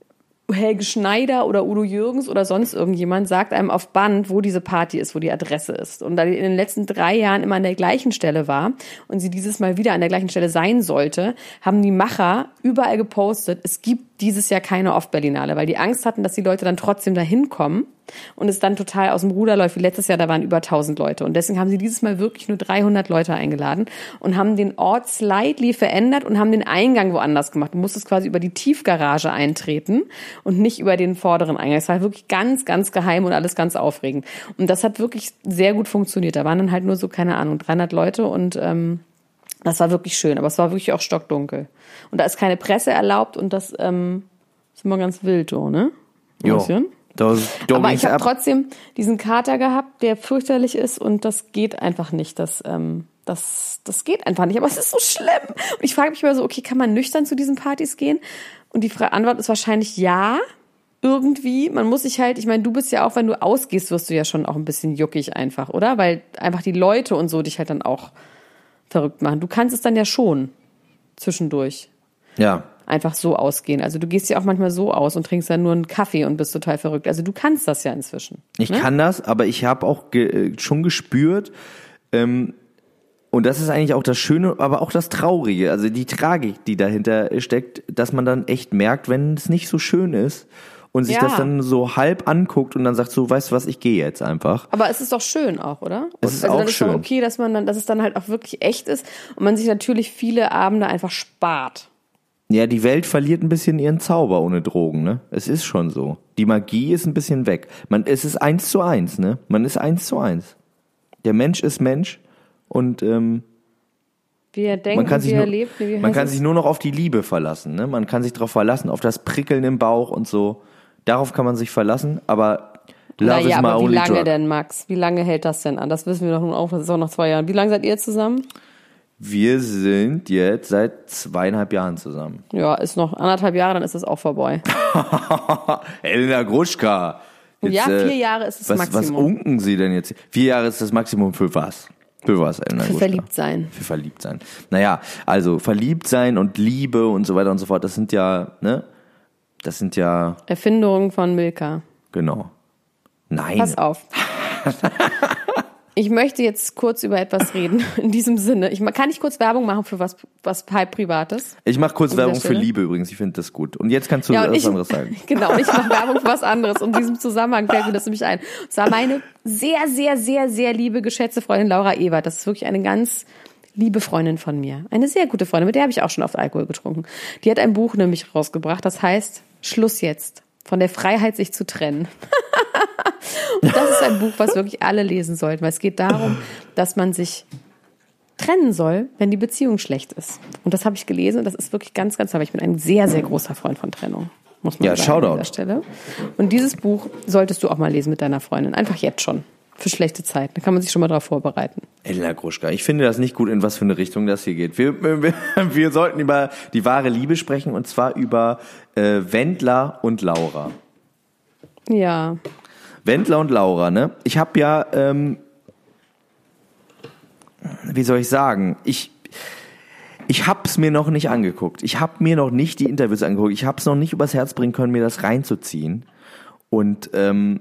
Helge Schneider oder Udo Jürgens oder sonst irgendjemand, sagt einem auf Band, wo diese Party ist, wo die Adresse ist. Und da die in den letzten drei Jahren immer an der gleichen Stelle war und sie dieses Mal wieder an der gleichen Stelle sein sollte, haben die Macher überall gepostet, es gibt dieses Jahr keine Off-Berlinale, weil die Angst hatten, dass die Leute dann trotzdem da hinkommen und es dann total aus dem Ruder läuft, wie letztes Jahr, da waren über tausend Leute. Und deswegen haben sie dieses Mal wirklich nur dreihundert Leute eingeladen und haben den Ort slightly verändert und haben den Eingang woanders gemacht. Du musstest quasi über die Tiefgarage eintreten und nicht über den vorderen Eingang. Es war wirklich ganz, ganz geheim und alles ganz aufregend. Und das hat wirklich sehr gut funktioniert. Da waren dann halt nur so, keine Ahnung, dreihundert Leute und ähm, das war wirklich schön. Aber es war wirklich auch stockdunkel. Und da ist keine Presse erlaubt und das ähm, ist immer ganz wild, so, ne? Jo. Das, aber ich habe trotzdem diesen Kater gehabt, der fürchterlich ist und das geht einfach nicht. Das, ähm, das, das geht einfach nicht. Aber es ist so schlimm. Und ich frage mich immer so, okay, kann man nüchtern zu diesen Partys gehen? Und die Antwort ist wahrscheinlich ja, irgendwie. Man muss sich halt, ich meine, du bist ja auch, wenn du ausgehst, wirst du ja schon auch ein bisschen juckig einfach, oder? Weil einfach die Leute und so dich halt dann auch verrückt machen. Du kannst es dann ja schon zwischendurch. Ja. Einfach so ausgehen. Also du gehst ja auch manchmal so aus und trinkst dann nur einen Kaffee und bist total verrückt. Also du kannst das ja inzwischen. Ich ne? kann das, aber ich habe auch ge- schon gespürt, ähm, und das ist eigentlich auch das Schöne, aber auch das Traurige, also die Tragik, die dahinter steckt, dass man dann echt merkt, wenn es nicht so schön ist und sich ja. das dann so halb anguckt und dann sagt so, weißt du was, ich gehe jetzt einfach. Aber es ist doch schön auch, oder? Es ist also auch dann ist schön. Doch okay, dass man dann, dass es dann halt auch wirklich echt ist und man sich natürlich viele Abende einfach spart. Ja, die Welt verliert ein bisschen ihren Zauber ohne Drogen, ne? Es ist schon so. Die Magie ist ein bisschen weg. Man, es ist eins zu eins, ne? Man ist eins zu eins. Der Mensch ist Mensch und ähm, wie er denkt, man kann wie sich er nur, lebt. Wie man kann sich nur noch auf die Liebe verlassen, ne? Man kann sich darauf verlassen, auf das Prickeln im Bauch und so. Darauf kann man sich verlassen, aber love naja, is my aber only wie lange drug. denn, Max? Wie lange hält das denn an? Das wissen wir doch nun auch, das ist auch nach zwei Jahren. Wie lange seid ihr zusammen? Wir sind jetzt seit zweieinhalb Jahren zusammen. Ja, ist noch anderthalb Jahre, dann ist das auch vorbei. Elena Gruschka. Jetzt, ja, vier äh, Jahre ist das was, Maximum. Was unken Sie denn jetzt? Vier Jahre ist das Maximum für was? Für was, Elena Für Gruschka? verliebt sein. Für verliebt sein. Naja, also verliebt sein und Liebe und so weiter und so fort, das sind ja, ne? Das sind ja... Erfindungen von Milka. Genau. Nein. Pass auf. Ich möchte jetzt kurz über etwas reden, in diesem Sinne. Ich, kann ich kurz Werbung machen für was, was halb Privates? Ich mache kurz Werbung für Stelle? Liebe übrigens, ich finde das gut. Und jetzt kannst du ja, was ich, anderes sagen. Genau, und ich mache Werbung für was anderes. Und in diesem Zusammenhang fällt mir das nämlich ein. Und zwar meine sehr, sehr, sehr, sehr liebe, geschätzte Freundin Laura Ewert. Das ist wirklich eine ganz liebe Freundin von mir. Eine sehr gute Freundin, mit der habe ich auch schon oft Alkohol getrunken. Die hat ein Buch nämlich rausgebracht, das heißt Schluss jetzt. Von der Freiheit, sich zu trennen. Und das ist ein Buch, was wirklich alle lesen sollten, weil es geht darum, dass man sich trennen soll, wenn die Beziehung schlecht ist. Und das habe ich gelesen und das ist wirklich ganz, ganz toll. Ich bin ein sehr, sehr großer Freund von Trennung, muss man ja, sagen Shoutout. an dieser Stelle. Und dieses Buch solltest du auch mal lesen mit deiner Freundin. Einfach jetzt schon. Für schlechte Zeiten. Da kann man sich schon mal drauf vorbereiten. Elena Gruschka, ich finde das nicht gut, in was für eine Richtung das hier geht. Wir, wir, wir sollten über die wahre Liebe sprechen und zwar über äh, Wendler und Laura. Ja. Wendler und Laura, ne? Ich habe ja, ähm, wie soll ich sagen, ich ich hab's mir noch nicht angeguckt. Ich habe mir noch nicht die Interviews angeguckt. Ich habe es noch nicht übers Herz bringen können, mir das reinzuziehen. Und ähm,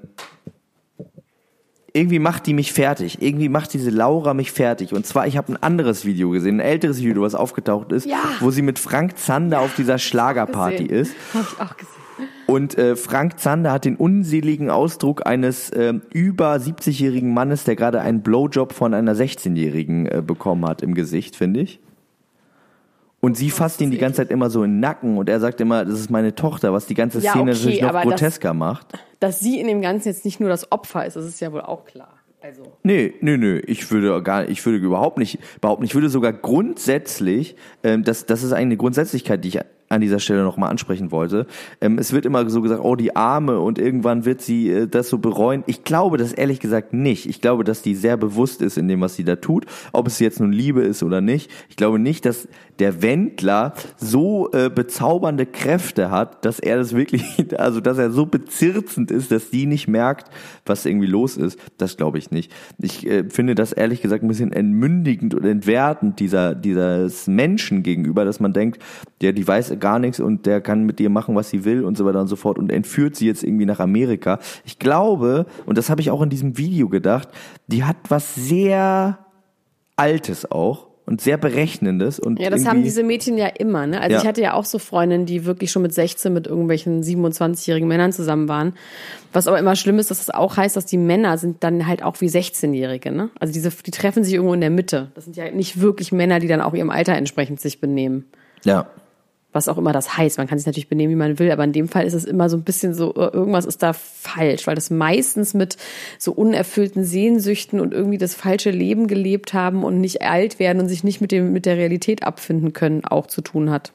irgendwie macht die mich fertig. Irgendwie macht diese Laura mich fertig. Und zwar, ich habe ein anderes Video gesehen, ein älteres Video, was aufgetaucht ist, ja. wo sie mit Frank Zander auf dieser Schlagerparty ist. Hab ich auch gesehen. Und äh, Frank Zander hat den unseligen Ausdruck eines äh, über siebzigjährigen Mannes, der gerade einen Blowjob von einer sechzehnjährigen äh, bekommen hat im Gesicht, finde ich. Und sie fasst ihn die ganze Zeit immer so in den Nacken und er sagt immer, das ist meine Tochter, was die ganze ja, Szene okay, natürlich noch grotesker das, macht. Dass sie in dem Ganzen jetzt nicht nur das Opfer ist, das ist ja wohl auch klar. Also. Nee, nee, nee, ich würde gar ich würde überhaupt nicht behaupten, ich würde sogar grundsätzlich, ähm, das, das ist eine Grundsätzlichkeit, die ich an dieser Stelle nochmal ansprechen wollte. Ähm, es wird immer so gesagt, oh, die Arme und irgendwann wird sie äh, das so bereuen. Ich glaube das ehrlich gesagt nicht. Ich glaube, dass die sehr bewusst ist in dem, was sie da tut, ob es jetzt nun Liebe ist oder nicht. Ich glaube nicht, dass der Wendler so äh, bezaubernde Kräfte hat, dass er das wirklich, also dass er so bezirzend ist, dass die nicht merkt, was irgendwie los ist. Das glaube ich nicht. Ich äh, finde das ehrlich gesagt ein bisschen entmündigend und entwertend dieser dieses Menschen gegenüber, dass man denkt, der die weiß gar nichts und der kann mit dir machen, was sie will und so weiter und so fort und entführt sie jetzt irgendwie nach Amerika. Ich glaube, und das habe ich auch in diesem Video gedacht, die hat was sehr Altes auch und sehr Berechnendes. Und ja, das haben diese Mädchen ja immer, ne? Also ja. ich hatte ja auch so Freundinnen, die wirklich schon mit sechzehn mit irgendwelchen siebenundzwanzigjährigen Männern zusammen waren. Was aber immer schlimm ist, dass es auch heißt, dass die Männer sind dann halt auch wie sechzehnjährige, ne? Also diese, die treffen sich irgendwo in der Mitte. Das sind ja nicht wirklich Männer, die dann auch ihrem Alter entsprechend sich benehmen. Ja. Was auch immer das heißt. Man kann sich natürlich benehmen, wie man will, aber in dem Fall ist es immer so ein bisschen so, irgendwas ist da falsch, weil das meistens mit so unerfüllten Sehnsüchten und irgendwie das falsche Leben gelebt haben und nicht alt werden und sich nicht mit dem, mit der Realität abfinden können, auch zu tun hat.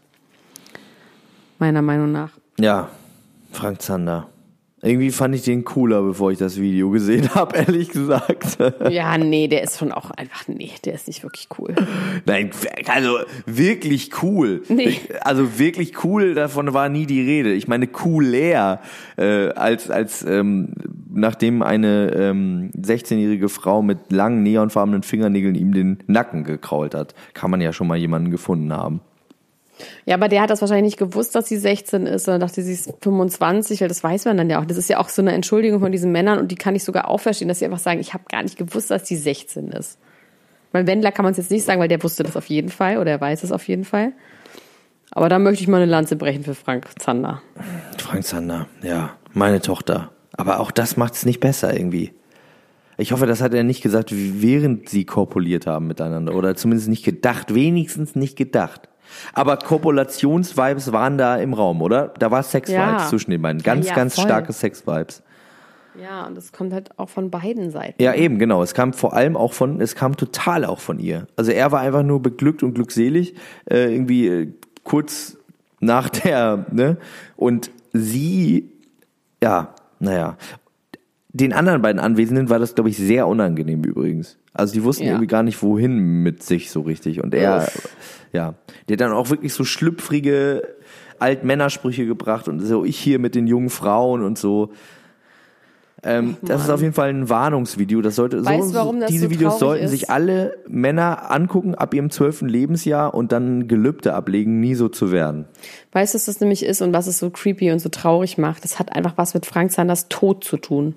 Meiner Meinung nach. Ja, Frank Zander. Irgendwie fand ich den cooler, bevor ich das Video gesehen habe, ehrlich gesagt. Ja, nee, der ist schon auch einfach, nee, der ist nicht wirklich cool. Nein, also wirklich cool. Nee. Also wirklich cool, davon war nie die Rede. Ich meine cooler, äh, als als ähm, nachdem eine ähm, sechzehnjährige Frau mit langen neonfarbenen Fingernägeln ihm den Nacken gekrault hat, kann man ja schon mal jemanden gefunden haben. Ja, aber der hat das wahrscheinlich nicht gewusst, dass sie sechzehn ist, sondern dachte, sie ist fünfundzwanzig, weil das weiß man dann ja auch. Das ist ja auch so eine Entschuldigung von diesen Männern und die kann ich sogar auch verstehen, dass sie einfach sagen, ich habe gar nicht gewusst, dass die sechzehn ist. Bei Wendler kann man es jetzt nicht sagen, weil der wusste das auf jeden Fall oder er weiß es auf jeden Fall. Aber da möchte ich mal eine Lanze brechen für Frank Zander. Frank Zander, ja, meine Tochter. Aber auch das macht es nicht besser irgendwie. Ich hoffe, das hat er nicht gesagt, während sie korpuliert haben miteinander oder zumindest nicht gedacht, wenigstens nicht gedacht. Aber Kopulationsvibes waren da im Raum, oder? Da war Sex-Vibes ja. zwischen den beiden. Ganz, ja, ja, ganz voll. starke Sex-Vibes. Ja, und das kommt halt auch von beiden Seiten. Ja, eben, genau. Es kam vor allem auch von, es kam total auch von ihr. Also er war einfach nur beglückt und glückselig, äh, irgendwie äh, kurz nach der, ne? Und sie, ja, naja. Den anderen beiden Anwesenden war das, glaube ich, sehr unangenehm übrigens. Also die wussten ja. irgendwie gar nicht, wohin mit sich so richtig. Und er, Uff. ja, der hat dann auch wirklich so schlüpfrige Altmännersprüche gebracht und so, ich hier mit den jungen Frauen und so. Ähm, das ist auf jeden Fall ein Warnungsvideo. Das sollte, weißt, so, warum das diese so Videos sollten ist? sich alle Männer angucken ab ihrem zwölften Lebensjahr und dann ein Gelübde ablegen, nie so zu werden. Weißt du, was das nämlich ist und was es so creepy und so traurig macht? Das hat einfach was mit Frank Zanders Tod zu tun.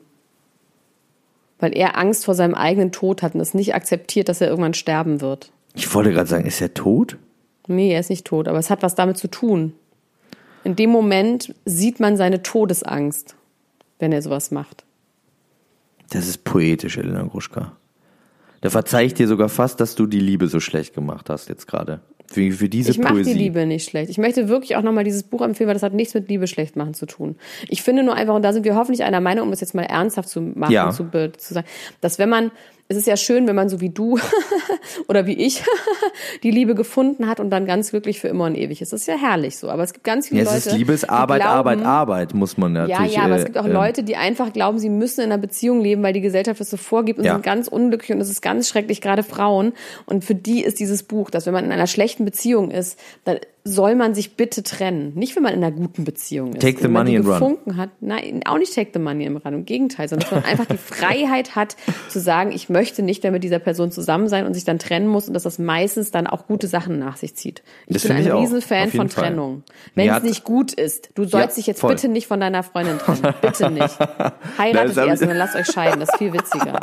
Weil er Angst vor seinem eigenen Tod hat und es nicht akzeptiert, dass er irgendwann sterben wird. Ich wollte gerade sagen, ist er tot? Nee, er ist nicht tot, aber es hat was damit zu tun. In dem Moment sieht man seine Todesangst, wenn er sowas macht. Das ist poetisch, Elena Gruschka. Da verzeih ich dir sogar fast, dass du die Liebe so schlecht gemacht hast jetzt gerade. Für, für diese ich mache Poesie. die Liebe nicht schlecht. Ich möchte wirklich auch nochmal dieses Buch empfehlen, weil das hat nichts mit Liebe schlecht machen zu tun. Ich finde nur einfach, und da sind wir hoffentlich einer Meinung, um es jetzt mal ernsthaft zu machen, ja. zu, zu sagen, dass wenn man es ist ja schön, wenn man so wie du oder wie ich die Liebe gefunden hat und dann ganz glücklich für immer und ewig ist. Das ist ja herrlich so. Aber es gibt ganz viele ja, es Leute, ist Liebe ist Arbeit, glauben, Arbeit, Arbeit, muss man natürlich. Ja, ja, aber es gibt auch äh, Leute, die einfach glauben, sie müssen in einer Beziehung leben, weil die Gesellschaft das so vorgibt und ja. sind ganz unglücklich und das ist ganz schrecklich, gerade Frauen. Und für die ist dieses Buch, dass wenn man in einer schlechten Beziehung ist, dann soll man sich bitte trennen. Nicht, wenn man in einer guten Beziehung ist. Take the wenn man money die and run. gefunden hat. Nein, auch nicht take the money and run. Im Gegenteil, sondern dass man einfach die Freiheit hat, zu sagen, ich möchte nicht mehr mit dieser Person zusammen sein und sich dann trennen muss und dass das meistens dann auch gute Sachen nach sich zieht. Ich Das bin finde ein ich auch. Riesenfan Auf jeden von Fall. Trennung. Wenn Mir es hat- nicht gut ist. Du sollst Ja, dich jetzt voll. bitte nicht von deiner Freundin trennen. Bitte nicht. Heiratet Das- erst und dann lasst euch scheiden. Das ist viel witziger.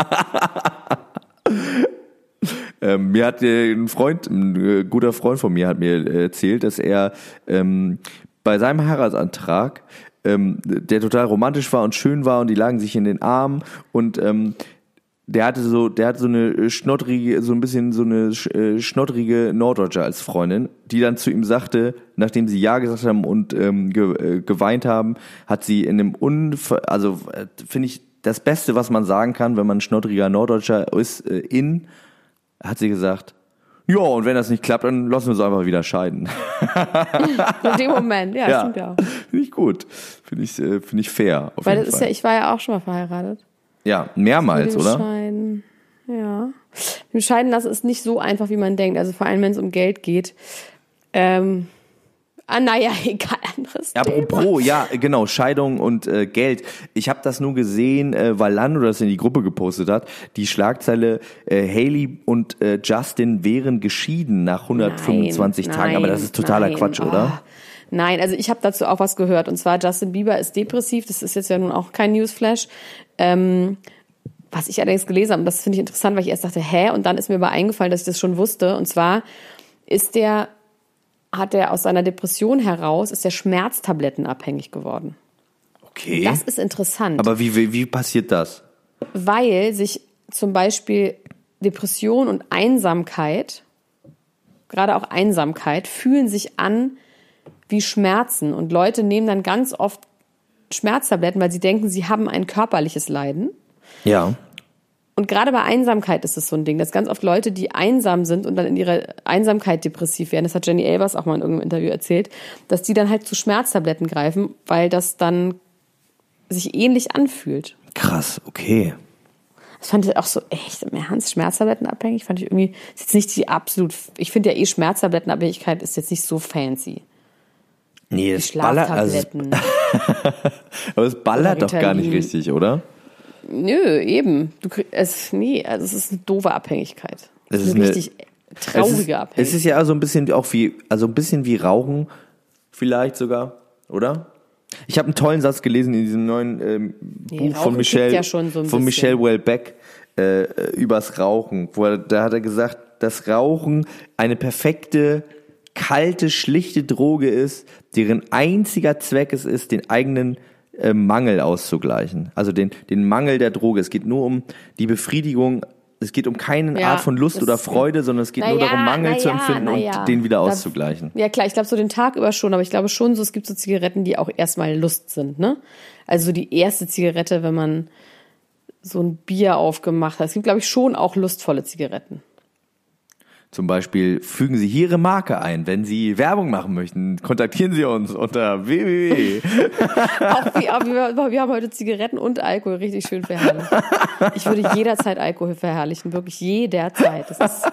Ähm, mir hat äh, ein Freund, ein äh, guter Freund von mir hat mir äh, erzählt, dass er ähm, bei seinem Heiratsantrag, ähm, der total romantisch war und schön war und die lagen sich in den Armen und ähm, der hatte so, der hat so eine schnottrige, so ein bisschen so eine äh, schnottrige Norddeutsche als Freundin, die dann zu ihm sagte, nachdem sie Ja gesagt haben und ähm, ge, äh, geweint haben, hat sie in einem Unver, also äh, finde ich das Beste, was man sagen kann, wenn man ein schnottriger Norddeutscher ist, äh, in hat sie gesagt, ja, und wenn das nicht klappt, dann lassen wir uns einfach wieder scheiden. In dem Moment, ja, Ja, stimmt ja auch. finde ich gut. Finde ich, äh, finde ich fair. Auf Weil jeden das ist Fall. ja, ich war ja auch schon mal verheiratet. Ja, mehrmals, Mit dem oder? Scheiden. Ja. Mit dem Scheiden lassen ist nicht so einfach, wie man denkt. Also vor allem, wenn es um Geld geht. Ähm, ah, naja, egal, anderes Ja, Thema. apropos, ja, genau, Scheidung und äh, Geld. Ich habe das nur gesehen, äh, weil Lando das in die Gruppe gepostet hat. Die Schlagzeile, äh, Hailey und äh, Justin wären geschieden nach hundertfünfundzwanzig Nein, Tagen. Aber das ist totaler nein, Quatsch, oh. oder? Nein, also ich habe dazu auch was gehört. Und zwar, Justin Bieber ist depressiv. Das ist jetzt ja nun auch kein Newsflash. Ähm, was ich allerdings gelesen habe, und das finde ich interessant, weil ich erst dachte, hä? Und dann ist mir aber eingefallen, dass ich das schon wusste. Und zwar ist der, hat er aus seiner Depression heraus, ist der schmerztablettenabhängig geworden. Okay. Das ist interessant. Aber wie, wie, wie passiert das? Weil sich zum Beispiel Depression und Einsamkeit, gerade auch Einsamkeit, fühlen sich an wie Schmerzen. Und Leute nehmen dann ganz oft Schmerztabletten, weil sie denken, sie haben ein körperliches Leiden. Ja. Und gerade bei Einsamkeit ist es so ein Ding, dass ganz oft Leute, die einsam sind und dann in ihrer Einsamkeit depressiv werden, das hat Jenny Elvers auch mal in irgendeinem Interview erzählt, dass die dann halt zu Schmerztabletten greifen, weil das dann sich ähnlich anfühlt. Krass, okay. Das fand ich auch so echt im Ernst, Schmerztablettenabhängig, fand ich irgendwie, ist jetzt nicht die absolut, ich finde ja eh Schmerztablettenabhängigkeit ist jetzt nicht so fancy. Nee, Die das ballert, also, Schlaftabletten. aber es ballert Oder doch gar nicht Ritalin. richtig, oder? Nö, eben. Du krieg, es, nee, also es ist eine doofe Abhängigkeit. Es Es ist ist eine eine- richtig traurige es ist, Abhängigkeit. Es ist ja so ein bisschen auch wie, also ein bisschen wie Rauchen, vielleicht sogar, oder? Ich habe einen tollen Satz gelesen in diesem neuen ähm, Nee, Buch Rauchen von Michel, kickt ja schon so ein von bisschen. Michel Houellebecq äh, übers Rauchen. Wo er, da hat er gesagt, dass Rauchen eine perfekte, kalte, schlichte Droge ist, deren einziger Zweck es ist, den eigenen äh, Mangel auszugleichen. Also den, den Mangel der Droge. Es geht nur um die Befriedigung. Es geht um keine Ja, Art von Lust das- oder Freude, sondern es geht Na nur ja, darum, Mangel na zu ja, empfinden na und ja. den wieder Da- auszugleichen. Ja klar, ich glaube so den Tag über schon, aber ich glaube schon so, es gibt so Zigaretten, die auch erstmal Lust sind, ne? Also so die erste Zigarette, wenn man so ein Bier aufgemacht hat. Es gibt, glaube ich, schon auch lustvolle Zigaretten. Zum Beispiel fügen Sie hier Ihre Marke ein. Wenn Sie Werbung machen möchten, kontaktieren Sie uns unter w w w. Auch wie, auch wir, wir haben heute Zigaretten und Alkohol richtig schön verherrlicht. Ich würde jederzeit Alkohol verherrlichen, wirklich jederzeit. Das ist,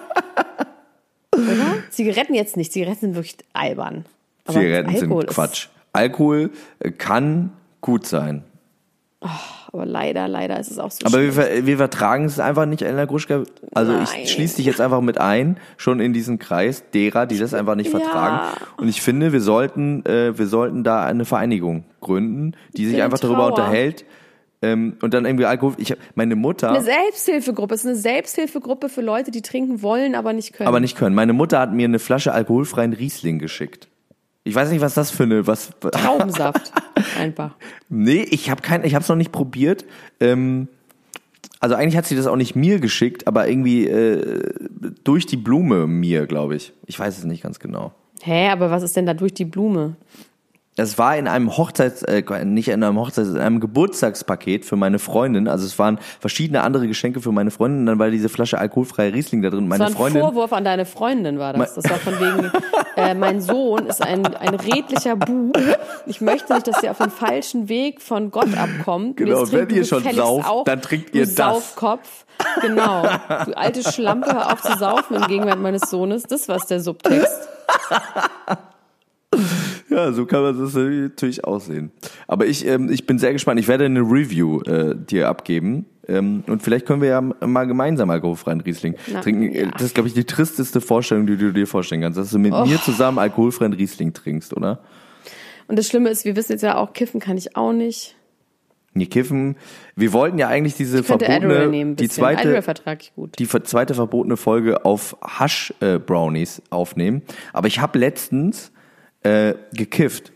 oder? Zigaretten jetzt nicht, Zigaretten sind wirklich albern. Aber Zigaretten sind Alkohol ist- Quatsch. Alkohol äh, kann gut sein. Aber leider, leider ist es auch so Aber wir, schlimm. ver- wir vertragen es einfach nicht, Elena Gruschka. Also Nein. ich schließe dich jetzt einfach mit ein, schon in diesen Kreis derer, die das einfach nicht Ja. vertragen. Und ich finde, wir sollten, äh, wir sollten da eine Vereinigung gründen, die sich bin einfach darüber Trauer. unterhält. Ähm, und dann irgendwie Alkohol. Ich hab, meine Mutter. Eine Selbsthilfegruppe. Es ist eine Selbsthilfegruppe für Leute, die trinken wollen, aber nicht können. aber nicht können. Meine Mutter hat mir eine Flasche alkoholfreien Riesling geschickt. Ich weiß nicht, was das für eine, was. Traubensaft. Einfach. Nee, ich habe kein, ich habe es noch nicht probiert. Ähm, also eigentlich hat sie das auch nicht mir geschickt, aber irgendwie äh, durch die Blume mir, glaube ich. Ich weiß es nicht ganz genau. Hä, aber was ist denn da durch die Blume? es war in einem Hochzeits, äh, nicht in einem Hochzeits, in einem Geburtstagspaket für meine Freundin. Also es waren verschiedene andere Geschenke für meine Freundin. Und dann war diese Flasche alkoholfreier Riesling da drin. Meine das war ein Freundin, Vorwurf an deine Freundin, war das. Das war von wegen, äh, mein Sohn ist ein, ein redlicher Bub. Ich möchte nicht, dass er auf den falschen Weg von Gott abkommt. Genau, Jetzt wenn trink ihr du schon gefälligst sauft, auch, dann trinkt ihr du das. Saufkopf. Genau. Du alte Schlampe, hör auf zu saufen in Gegenwart meines Sohnes. Das war der Subtext. Ja, so kann man das natürlich aussehen. Aber ich, ähm, ich bin sehr gespannt. Ich werde eine Review äh, dir abgeben. Ähm, und vielleicht können wir ja mal gemeinsam alkoholfreien Riesling Na, trinken. ja. Das ist, glaube ich, die tristeste Vorstellung, die du dir vorstellen kannst, dass du mit Oh. mir zusammen alkoholfreien Riesling trinkst, oder? Und das Schlimme ist, wir wissen jetzt ja auch, kiffen kann ich auch nicht. Nee, kiffen. Wir wollten ja eigentlich diese Ich könnte Adderall verbotene, nehmen, ein die bisschen. Adderall zweite, vertrage ich gut. die ver- zweite verbotene Folge auf Hasch äh, Brownies aufnehmen. Aber ich habe letztens äh, gekifft.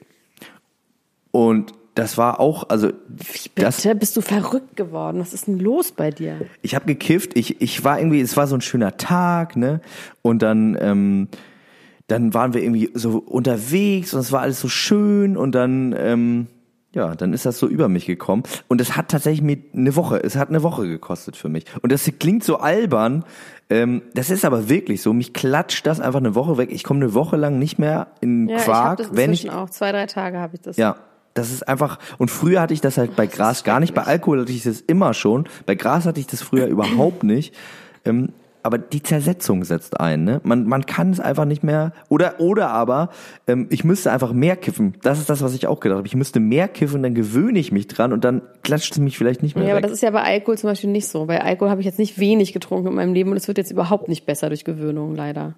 Und das war auch, also Wie das, bitte? Bist du verrückt geworden? Was ist denn los bei dir? ich habe gekifft, ich ich war irgendwie, es war so ein schöner Tag, ne? Und dann ähm, dann waren wir irgendwie so unterwegs und es war alles so schön und dann ähm, ja, dann ist das so über mich gekommen und es hat tatsächlich mir eine Woche, es hat eine Woche gekostet für mich. Und das klingt so albern, ähm, das ist aber wirklich so, mich klatscht das einfach eine Woche weg. Ich komme eine Woche lang nicht mehr in Ja, Quark, ich habe das wenn inzwischen ich auch. Zwei, drei Tage habe ich das. ja, das ist einfach, und früher hatte ich das halt bei Gras gar nicht, bei Alkohol hatte ich das immer schon, bei Gras hatte ich das früher überhaupt nicht, ähm, aber die Zersetzung setzt ein, ne? Man, man kann es einfach nicht mehr, oder, oder aber, ähm, ich müsste einfach mehr kiffen, das ist das, was ich auch gedacht habe, ich müsste mehr kiffen, dann gewöhne ich mich dran und dann klatscht es mich vielleicht nicht mehr Ja, weg. aber das ist ja bei Alkohol zum Beispiel nicht so. Bei Alkohol habe ich jetzt nicht wenig getrunken in meinem Leben und es wird jetzt überhaupt nicht besser durch Gewöhnung, leider.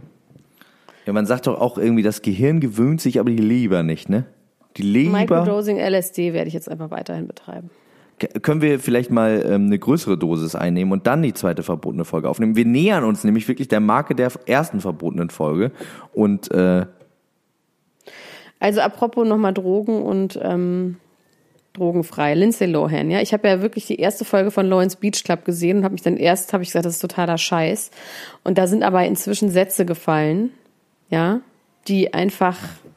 Ja, man sagt doch auch irgendwie, das Gehirn gewöhnt sich, aber die Leber nicht, ne? Die Leber. Microdosing L S D werde ich jetzt einfach weiterhin betreiben. K- Können wir vielleicht mal ähm, eine größere Dosis einnehmen und dann die zweite verbotene Folge aufnehmen? Wir nähern uns nämlich wirklich der Marke der ersten verbotenen Folge. Und äh, Also apropos nochmal Drogen und ähm, drogenfrei. Lindsay Lohan, ja. Ich habe ja wirklich die erste Folge von Lawrence Beach Club gesehen und habe mich dann erst, habe ich gesagt, das ist totaler Scheiß. Und da sind aber inzwischen Sätze gefallen, ja, die einfach,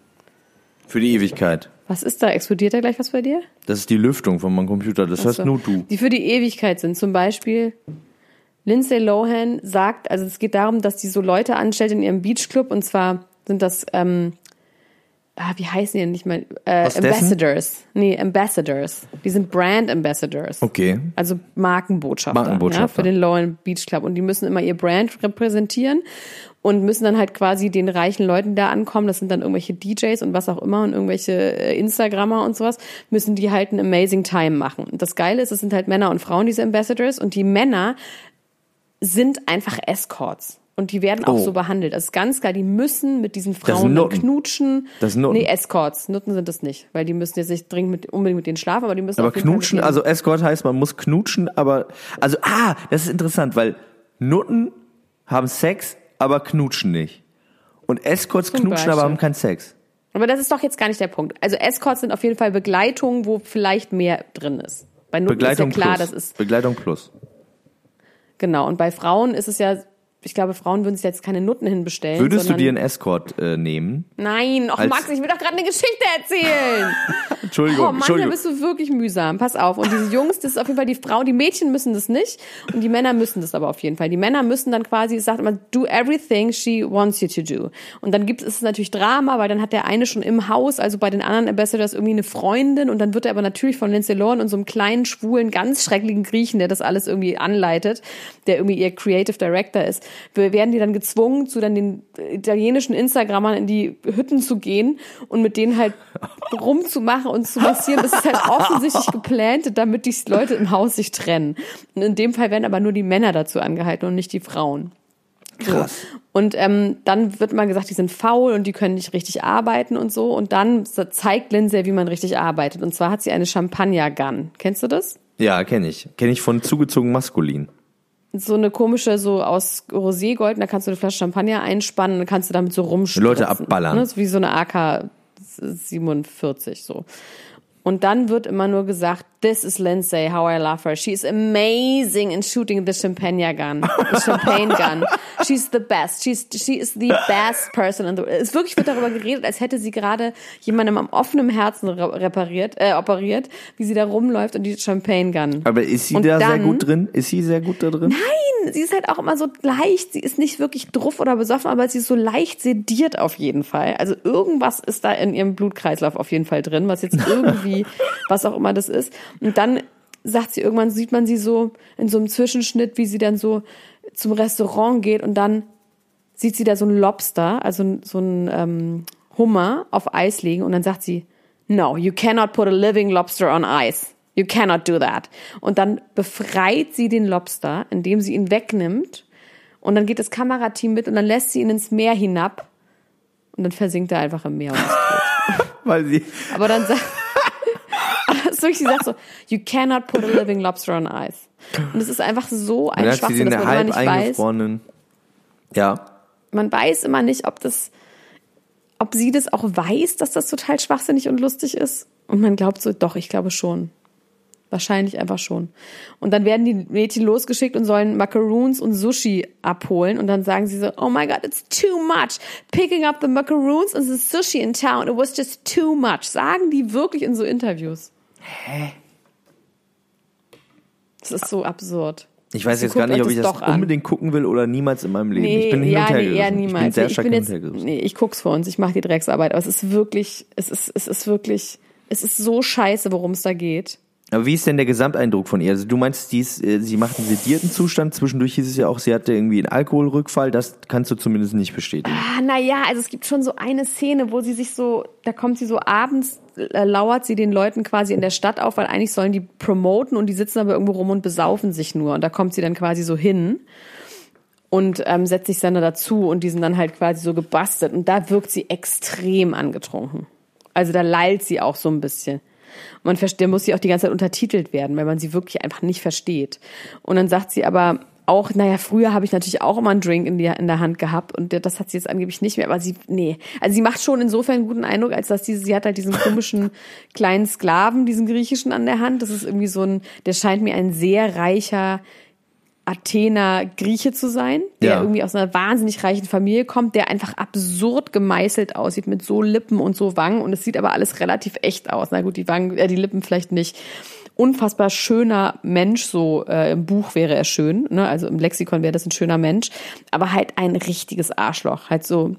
für die Ewigkeit. was ist da? Explodiert da gleich was bei dir? Das ist die Lüftung von meinem Computer, das hörst So. nur du. Die für die Ewigkeit sind. Zum Beispiel Lindsay Lohan sagt, also es geht darum, dass die so Leute anstellt in ihrem Beachclub und zwar sind das, ähm, ah, wie heißen die denn nicht mal? Äh, Hostessen? Ambassadors. Nee, Ambassadors. Die sind Brand Ambassadors. Okay. Also Markenbotschafter, Markenbotschafter. Ja, für den Lohan Beach Club. Und die müssen immer ihr Brand repräsentieren und müssen dann halt quasi den reichen Leuten da ankommen. Das sind dann irgendwelche D Js und was auch immer und irgendwelche äh, Instagrammer und sowas, müssen die halt einen amazing Time machen. Und das Geile ist, es sind halt Männer und Frauen, diese Ambassadors. Und die Männer sind einfach Escorts. Und die werden auch Oh. so behandelt. Das ist ganz geil. Die müssen mit diesen Das sind Frauen dann Nutten. knutschen. Das sind Nutten. Nee, Escorts. Nutten sind das nicht. Weil die müssen jetzt nicht dringend mit, unbedingt mit denen schlafen, aber die müssen Aber auf jeden Fall knutschen, mit denen- also Escort heißt, man muss knutschen, aber, also, ah, das ist interessant, weil Nutten haben Sex, aber knutschen nicht. Und Escorts Zum knutschen, aber Beispiel. haben keinen Sex. Aber das ist doch jetzt gar nicht der Punkt. Also Escorts sind auf jeden Fall Begleitungen, wo vielleicht mehr drin ist. Bei Nutten Begleitung ist ja klar, plus. das ist, Begleitung plus. genau. Und bei Frauen ist es ja, ich glaube, Frauen würden sich jetzt keine Nutten hinbestellen. Würdest du sondern, dir einen Escort äh, nehmen? Nein, och als- Max, ich will doch gerade eine Geschichte erzählen. Entschuldigung, Oh Mann, da Entschuldigung. bist du wirklich mühsam. Pass auf. Und diese Jungs, das ist auf jeden Fall die Frauen, die Mädchen müssen das nicht. Und die Männer müssen das aber auf jeden Fall. Die Männer müssen dann quasi, es sagt immer, do everything she wants you to do. Und dann gibt es natürlich Drama, weil dann hat der eine schon im Haus, also bei den anderen Ambassadors irgendwie eine Freundin. Und dann wird er aber natürlich von Lindsay Lohan und so einem kleinen, schwulen, ganz schrecklichen Griechen, der das alles irgendwie anleitet, der irgendwie ihr Creative Director ist, werden die dann gezwungen, zu dann den italienischen Instagrammern in die Hütten zu gehen und mit denen halt rumzumachen und zu massieren. Das ist halt offensichtlich geplant, damit die Leute im Haus sich trennen. Und in dem Fall werden aber nur die Männer dazu angehalten und nicht die Frauen. Krass. Und ähm, dann wird mal gesagt, die sind faul und die können nicht richtig arbeiten und so. Und dann zeigt Lindsay, wie man richtig arbeitet. Und zwar hat sie eine Champagner-Gun. Kennst du das? Ja, kenne ich. Kenne ich von zugezogen maskulin. So eine komische, so aus Roségold, da kannst du eine Flasche Champagner einspannen und dann kannst du damit so rumspritzen. Leute abballern. Ne? So wie so eine A K siebenundvierzig, so. Und dann wird immer nur gesagt, this is Lindsay, how I love her. She is amazing in shooting the champagne gun. The champagne gun. She's the best. She's, she is the best person in the world. Es wirklich wird darüber geredet, als hätte sie gerade jemandem am offenen Herzen repariert, äh, operiert, wie sie da rumläuft und die Champagne gun. Aber ist sie und da dann, sehr gut drin? Ist sie sehr gut da drin? Nein, sie ist halt auch immer so leicht. Sie ist nicht wirklich druff oder besoffen, aber sie ist so leicht sediert auf jeden Fall. Also irgendwas ist da in ihrem Blutkreislauf auf jeden Fall drin, was jetzt irgendwie was auch immer das ist. Und dann sagt sie, irgendwann sieht man sie so in so einem Zwischenschnitt, wie sie dann so zum Restaurant geht und dann sieht sie da so ein Lobster, also so ein ähm, Hummer auf Eis liegen und dann sagt sie, no, you cannot put a living lobster on ice. You cannot do that. Und dann befreit sie den Lobster, indem sie ihn wegnimmt und dann geht das Kamerateam mit und dann lässt sie ihn ins Meer hinab und dann versinkt er einfach im Meer und ist tot. Weil sie... Aber dann sagt... Das ist wirklich, sie sagt so, you cannot put a living lobster on ice. Und es ist einfach so ein dann Schwachsinn, dass man immer nicht weiß. Ja. Man weiß immer nicht, ob das, ob sie das auch weiß, dass das total schwachsinnig und lustig ist. Und man glaubt so, doch, ich glaube schon. Wahrscheinlich einfach schon. Und dann werden die Mädchen losgeschickt und sollen Macaroons und Sushi abholen. Und dann sagen sie so, oh my God, it's too much. Picking up the Macaroons and the Sushi in town, it was just too much. Sagen die wirklich in so Interviews. Hä? Das ist so absurd. Ich weiß Sie jetzt gar nicht, ob ich das an. unbedingt gucken will oder niemals in meinem Leben. Nee, ich bin hin ja, und her nee, gerissen. eher niemals. Ich bin sehr ich stark bin hin jetzt, und her gerissen. nee, ich guck's für uns, ich mache die Drecksarbeit. Aber es ist wirklich, es ist, es ist wirklich, es ist so scheiße, worum es da geht. Aber wie ist denn der Gesamteindruck von ihr? Also du meinst, die ist, sie macht einen sedierten Zustand. Zwischendurch hieß es ja auch, sie hatte irgendwie einen Alkoholrückfall. Das kannst du zumindest nicht bestätigen. Ah, naja, also es gibt schon so eine Szene, wo sie sich so, da kommt sie so abends, äh, lauert sie den Leuten quasi in der Stadt auf, weil eigentlich sollen die promoten und die sitzen aber irgendwo rum und besaufen sich nur. Und da kommt sie dann quasi so hin und ähm, setzt sich dann da dazu und die sind dann halt quasi so gebastelt. Und da wirkt sie extrem angetrunken. Also da lallt sie auch so ein bisschen. Man versteht, muss sie auch die ganze Zeit untertitelt werden, weil man sie wirklich einfach nicht versteht. Und dann sagt sie aber auch, naja, früher habe ich natürlich auch immer einen Drink in, die, in der Hand gehabt und das hat sie jetzt angeblich nicht mehr, aber sie, nee. Also sie macht schon insofern einen guten Eindruck, als dass sie, sie hat halt diesen komischen kleinen Sklaven, diesen griechischen an der Hand. Das ist irgendwie so ein, der scheint mir ein sehr reicher Athener Grieche zu sein, der ja. irgendwie aus einer wahnsinnig reichen Familie kommt, der einfach absurd gemeißelt aussieht mit so Lippen und so Wangen und es sieht aber alles relativ echt aus. Na gut, die Wangen, äh, die Lippen vielleicht nicht. Unfassbar schöner Mensch, so äh, im Buch wäre er schön, ne? Also im Lexikon wäre das ein schöner Mensch, aber halt ein richtiges Arschloch, halt so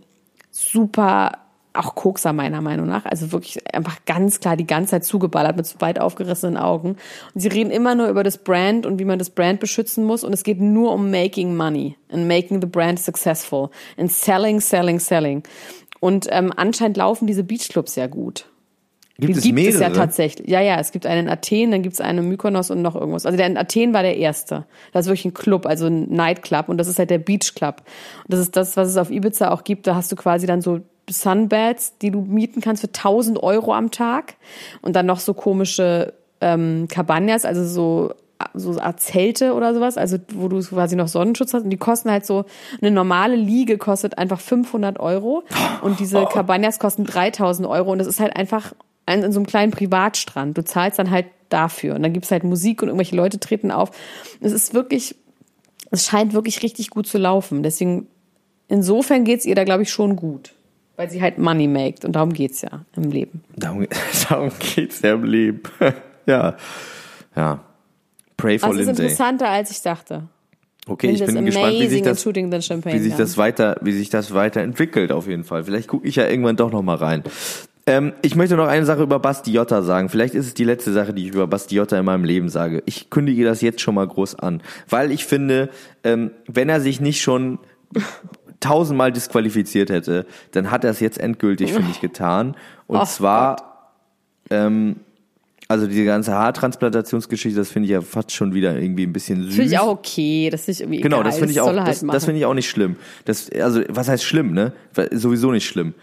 super, auch Kokser meiner Meinung nach, also wirklich einfach ganz klar die ganze Zeit zugeballert mit so weit aufgerissenen Augen. Und sie reden immer nur über das Brand und wie man das Brand beschützen muss und es geht nur um making money and making the brand successful and selling, selling, selling. Und ähm, anscheinend laufen diese Beachclubs ja gut. Gibt Die es gibt mehrere? es ja tatsächlich. Ja, ja, es gibt einen in Athen, dann gibt es einen in Mykonos und noch irgendwas. Also der in Athen war der erste. Das ist wirklich ein Club, also ein Nightclub und das ist halt der Beach Club. Und das ist das, was es auf Ibiza auch gibt. Da hast du quasi dann so Sunbeds, die du mieten kannst für tausend Euro am Tag und dann noch so komische ähm, Cabañas, also so so Art Zelte oder sowas, also wo du quasi noch Sonnenschutz hast und die kosten halt so, eine normale Liege kostet einfach fünfhundert Euro und diese Cabañas kosten dreitausend Euro und das ist halt einfach in so einem kleinen Privatstrand. Du zahlst dann halt dafür und dann gibt's halt Musik und irgendwelche Leute treten auf. Es ist wirklich, es scheint wirklich richtig gut zu laufen, deswegen insofern geht's ihr da glaube ich schon gut. Weil sie halt Money maked und darum geht's ja im Leben. Darum, darum geht's ja im Leben. ja. Ja. Pray for Lindsay. Das ist Lindsay. interessanter, als ich dachte. Okay, ich bin gespannt, wie sich das, wie sich das weiter, wie sich das weiterentwickelt auf jeden Fall. Vielleicht gucke ich ja irgendwann doch noch mal rein. Ähm, ich möchte noch eine Sache über Basti Jotta sagen. Vielleicht ist es die letzte Sache, die ich über Basti Jotta in meinem Leben sage. Ich kündige das jetzt schon mal groß an. Weil ich finde, ähm, wenn er sich nicht schon tausendmal disqualifiziert hätte, dann hat er es jetzt endgültig, finde ich, getan. Und oh, zwar, ähm, also diese ganze Haartransplantationsgeschichte, das finde ich ja fast schon wieder irgendwie ein bisschen süß. Finde ich auch okay, das ist irgendwie genau, egal. das finde ich auch, halt das, das finde ich auch nicht schlimm. Das, also was heißt schlimm, ne? Sowieso nicht schlimm.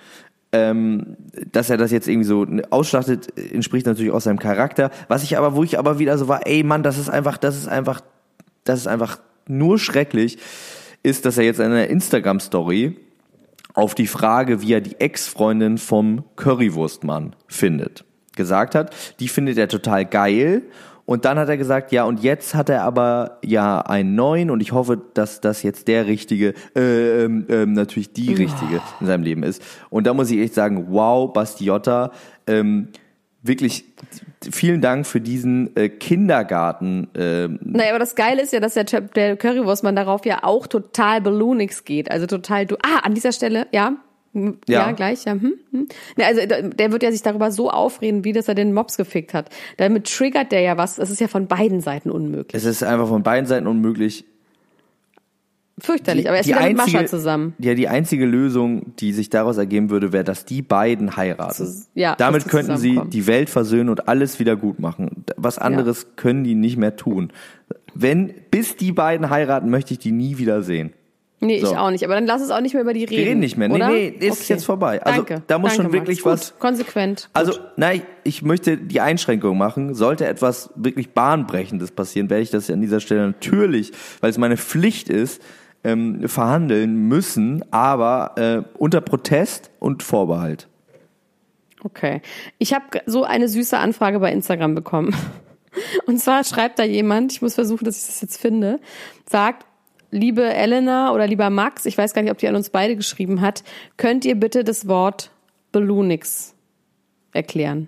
Ähm, dass er das jetzt irgendwie so ausschlachtet, entspricht natürlich auch seinem Charakter. Was ich aber, wo ich aber wieder so war, ey Mann, das ist einfach, das ist einfach, das ist einfach nur schrecklich, ist, dass er jetzt in einer Instagram-Story auf die Frage, wie er die Ex-Freundin vom Currywurstmann findet, gesagt hat. Die findet er total geil. Und dann hat er gesagt, ja, und jetzt hat er aber ja einen neuen und ich hoffe, dass das jetzt der richtige, äh, ähm, ähm, natürlich die richtige in seinem Leben ist. Und da muss ich echt sagen, wow, Basti Jotta, ähm, wirklich vielen Dank für diesen äh, Kindergarten. Ähm. Naja, aber das Geile ist ja, dass der, der Currywurstmann darauf ja auch total Balloonix geht. Also total, du, ah, an dieser Stelle, ja. Ja, ja, gleich, ja. Hm, hm. Na, also der wird ja sich darüber so aufreden, wie dass er den Mops gefickt hat. Damit triggert der ja was. Das ist ja von beiden Seiten unmöglich. Es ist einfach von beiden Seiten unmöglich. Fürchterlich, die, aber er ist wieder einzige, mit Mascha zusammen. Ja, die einzige Lösung, die sich daraus ergeben würde, wäre, dass die beiden heiraten. Ist, ja, Damit könnten sie die Welt versöhnen und alles wieder gut machen. Was anderes ja. können die nicht mehr tun. Wenn, bis die beiden heiraten, möchte ich die nie wieder sehen. Nee, so. Ich auch nicht. Aber dann lass es auch nicht mehr über die reden. Wir reden nicht mehr. Oder? Nee, nee, ist okay. Jetzt vorbei. Also Danke. da muss Danke, schon wirklich Max. was. Gut. Konsequent. Also, Gut. nein, ich möchte die Einschränkung machen. Sollte etwas wirklich Bahnbrechendes passieren, werde ich das an dieser Stelle natürlich, weil es meine Pflicht ist, ähm, verhandeln müssen, aber äh, unter Protest und Vorbehalt. Okay. Ich habe so eine süße Anfrage bei Instagram bekommen. Und zwar schreibt da jemand, ich muss versuchen, dass ich das jetzt finde, sagt, liebe Elena oder lieber Max, ich weiß gar nicht, ob die an uns beide geschrieben hat, könnt ihr bitte das Wort Balloonix erklären?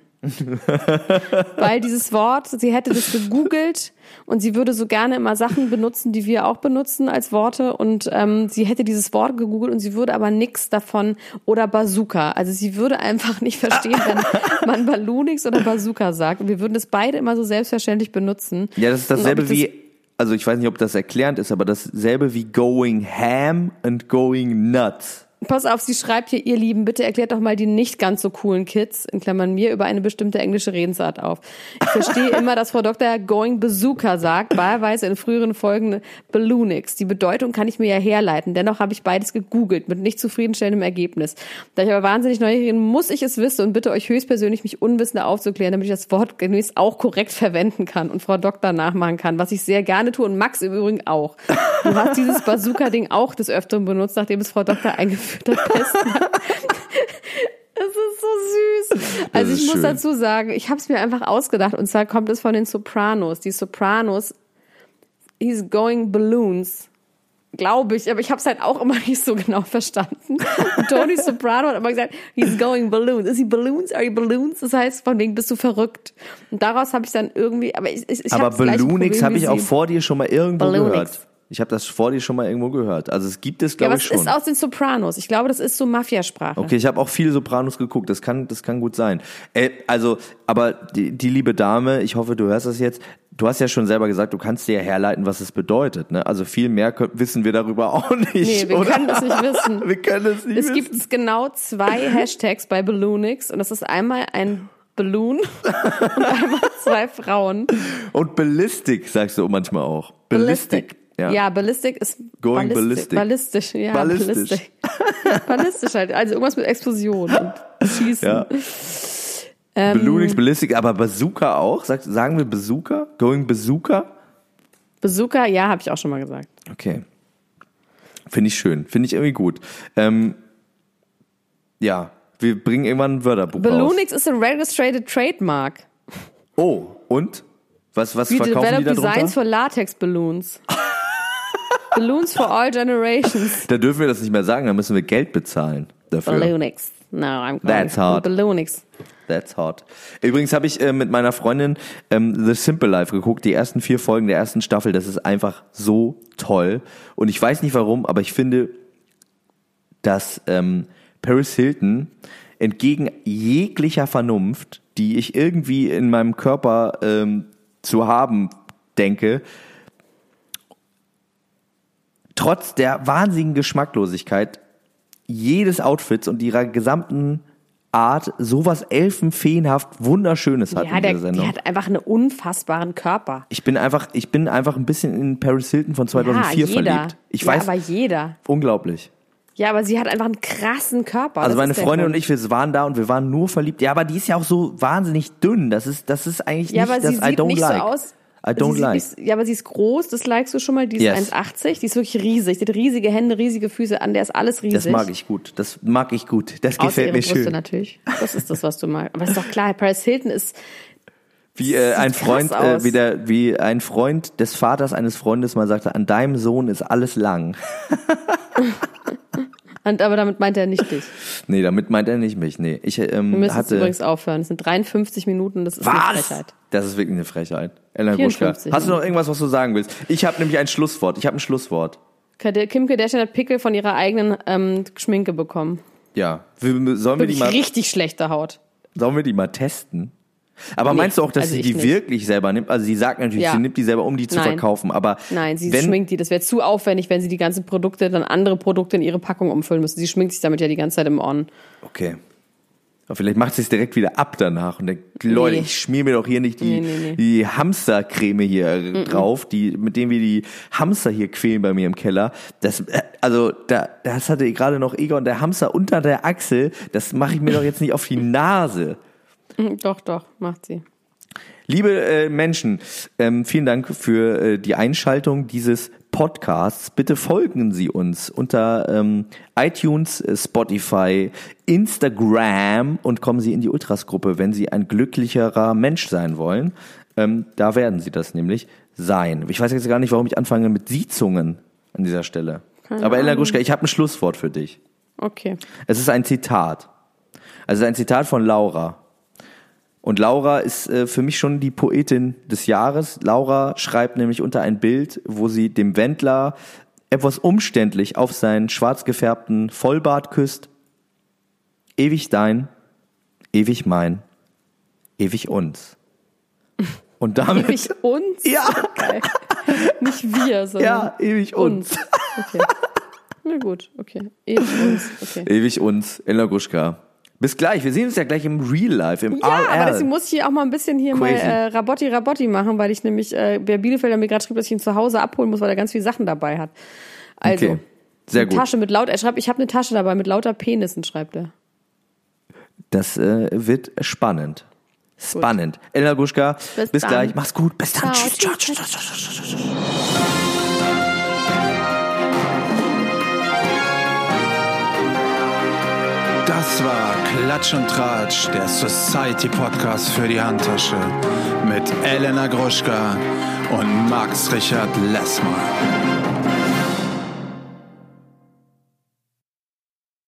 Weil dieses Wort, sie hätte das gegoogelt und sie würde so gerne immer Sachen benutzen, die wir auch benutzen als Worte und ähm, sie hätte dieses Wort gegoogelt und sie würde aber nix davon oder Bazooka. Also sie würde einfach nicht verstehen, wenn man Balloonix oder Bazooka sagt und wir würden das beide immer so selbstverständlich benutzen. Ja, das ist dasselbe wie, also ich weiß nicht, ob das erklärend ist, aber dasselbe wie going ham and going nuts. Pass auf, sie schreibt hier, ihr Lieben, bitte erklärt doch mal die nicht ganz so coolen Kids, in Klammern mir, über eine bestimmte englische Redensart auf. Ich verstehe immer, dass Frau Doktor going Bazooka sagt, wahlweise in früheren Folgen Balloonix. Die Bedeutung kann ich mir ja herleiten, dennoch habe ich beides gegoogelt, mit nicht zufriedenstellendem Ergebnis. Da ich aber wahnsinnig neugierig bin, muss ich es wissen und bitte euch höchstpersönlich, mich Unwissender aufzuklären, damit ich das Wort gemäß auch korrekt verwenden kann und Frau Doktor nachmachen kann, was ich sehr gerne tue und Max im Übrigen auch. Du hast dieses Bazooka-Ding auch des Öfteren benutzt, nachdem es Frau Doktor eingeführt das Beste. Es ist so süß. Also ich muss schön. dazu sagen, ich habe es mir einfach ausgedacht und zwar kommt es von den Sopranos. Die Sopranos, he's going balloons, glaube ich, aber ich habe es halt auch immer nicht so genau verstanden. Und Tony Soprano hat immer gesagt, he's going balloons. Is he balloons? Are you balloons? Das heißt, von wegen bist du verrückt. Und daraus habe ich dann irgendwie, aber ich, ich, ich aber Balloonix habe ich auch sie. vor dir schon mal irgendwo Balloonix. gehört. Ich habe das vor dir schon mal irgendwo gehört. Also es gibt es, glaube ja, ich, schon. Ja, aber es ist aus den Sopranos. Ich glaube, das ist so Mafiasprache. Okay, ich habe auch viele Sopranos geguckt. Das kann, das kann gut sein. Äh, also, aber die, die liebe Dame, ich hoffe, du hörst das jetzt. Du hast ja schon selber gesagt, du kannst dir ja herleiten, was es bedeutet. Ne? Also viel mehr können, wissen wir darüber auch nicht. Nee, wir oder? können es nicht wissen. wir können es nicht es wissen. Es gibt genau zwei Hashtags bei Balloonix und das ist einmal ein Balloon und einmal zwei Frauen. Und Ballistic sagst du manchmal auch. Ballistic. Ballistic. Ja. ja, Ballistic ist Going ballistic. Ballistisch, ja, ballistisch. ballistisch. Ballistisch halt, also irgendwas mit Explosion und Schießen. Ja. Ähm, Balloonix, Ballistic, aber Bazooka auch? Sag, sagen wir Bazooka? Going Bazooka? Bazooka, ja, habe ich auch schon mal gesagt. Okay. Finde ich schön, finde ich irgendwie gut. Ähm, ja, wir bringen irgendwann ein Wörterbuch raus. Balloonix ist ein registered trademark. Oh, und? Was, was We verkaufen die da drunter? Designs for Latex Balloons. Balloons for all generations. Da dürfen wir das nicht mehr sagen, da müssen wir Geld bezahlen dafür. Balloonix. No, I'm calling That's hard. Balloonix. That's hot. Übrigens habe ich äh, mit meiner Freundin ähm, The Simple Life geguckt, die ersten vier Folgen der ersten Staffel. Das ist einfach so toll. Und ich weiß nicht warum, aber ich finde, dass ähm, Paris Hilton entgegen jeglicher Vernunft, die ich irgendwie in meinem Körper ähm, zu haben denke, trotz der wahnsinnigen Geschmacklosigkeit jedes Outfits und ihrer gesamten Art sowas elfenfeenhaft Wunderschönes hat ja, in der, dieser Sendung. Die hat einfach einen unfassbaren Körper. Ich bin einfach, ich bin einfach ein bisschen in Paris Hilton von zweitausendvier ja, jeder. verliebt. Ich ja, weiß, aber jeder. Unglaublich. Ja, aber sie hat einfach einen krassen Körper. Also das meine Freundin und ich, wir waren da und wir waren nur verliebt. Ja, aber die ist ja auch so wahnsinnig dünn. Das ist, das ist eigentlich ja, nicht aber das sie I sieht don't nicht like. so aus. I don't sie, like. Ist, ja, aber sie ist groß, das likest du schon mal. Die ist Yes. eins achtzig, die ist wirklich riesig. Die hat riesige Hände, riesige Füße, an der ist alles riesig. Das mag ich gut. Das mag ich gut. Das Außer gefällt ihre mir Brüste schön. natürlich. Das ist das, was du magst. Aber ist doch klar, Paris Hilton ist Wie äh, ein Freund, krass äh, aus. wie, der, wie ein Freund des Vaters eines Freundes mal sagte, an deinem Sohn ist alles lang. Und, aber damit meint er nicht dich. Nee, damit meint er nicht mich. Nee, ich ähm, Wir müssen jetzt hatte. übrigens aufhören. Es sind dreiundfünfzig Minuten, das ist eine Was? Frechheit. Das ist wirklich eine Frechheit. Elena Gruschka, vierundfünfzig hast du noch irgendwas, was du sagen willst? Ich habe nämlich ein Schlusswort. Ich habe ein Schlusswort. Kim Kardashian hat Pickel von ihrer eigenen ähm, Schminke bekommen. Ja, wir, sollen wir die Wirklich mal, richtig schlechte Haut. sollen wir die mal testen? Aber Nee, meinst du auch, dass also sie ich die nicht. wirklich selber nimmt? Also sie sagt natürlich, Ja. sie nimmt die selber, um die zu Nein. verkaufen. Aber Nein, sie wenn, schminkt die. Das wäre zu aufwendig, wenn sie die ganzen Produkte, dann andere Produkte in ihre Packung umfüllen müsste. Sie schminkt sich damit ja die ganze Zeit im On. Okay. Aber vielleicht macht sie es direkt wieder ab danach und denkt, Leute, Nee. ich schmier mir doch hier nicht die, Nee, nee, nee. die Hamstercreme hier Mm-mm. drauf, die, mit dem wir die Hamster hier quälen bei mir im Keller. Das, äh, also, da, das hatte gerade noch Egon, der Hamster unter der Achsel. Das mache ich mir doch jetzt nicht auf die Nase. Doch, doch, macht sie. Liebe äh, Menschen, ähm, vielen Dank für äh, die Einschaltung dieses Podcasts. Bitte folgen Sie uns unter ähm, iTunes, äh, Spotify, Instagram und kommen Sie in die Ultras-Gruppe, wenn Sie ein glücklicherer Mensch sein wollen. Ähm, da werden Sie das nämlich sein. Ich weiß jetzt gar nicht, warum ich anfange mit Siezungen an dieser Stelle. Keine Aber Elena Ahnung. Gruschka, ich habe ein Schlusswort für dich. Okay. Es ist ein Zitat. Also ein Zitat von Laura. Und Laura ist äh, für mich schon die Poetin des Jahres. Laura schreibt nämlich unter ein Bild, wo sie dem Wendler etwas umständlich auf seinen schwarz gefärbten Vollbart küsst. Ewig dein, ewig mein, ewig uns. Und damit... Ewig uns? Ja. Okay. Nicht wir, sondern Ja, ewig uns. uns. Okay. Na gut, okay. Ewig uns, okay. Ewig uns, Elena Gruschka. Bis gleich, wir sehen uns ja gleich im Real Life, im Ja, R L. aber deswegen muss ich hier auch mal ein bisschen hier Crazy. mal äh, Rabotti Rabotti machen, weil ich nämlich, äh, der Bielefelder mir gerade schrieb, dass ich ihn zu Hause abholen muss, weil er ganz viele Sachen dabei hat. Also, Okay. Sehr eine gut. Tasche mit laut, er schreibt, ich habe eine Tasche dabei mit lauter Penissen, schreibt er. Das äh, wird spannend. Spannend. Elena Gruschka, bis, Bis dann. gleich. Mach's gut. Bis dann. Ciao. Tschüss. Ciao, Tschüss. tschüss, tschüss, tschüss, tschüss. Das war Klatsch und Tratsch, der Society Podcast für die Handtasche mit Elena Gruschka und Max Richard Lessmann.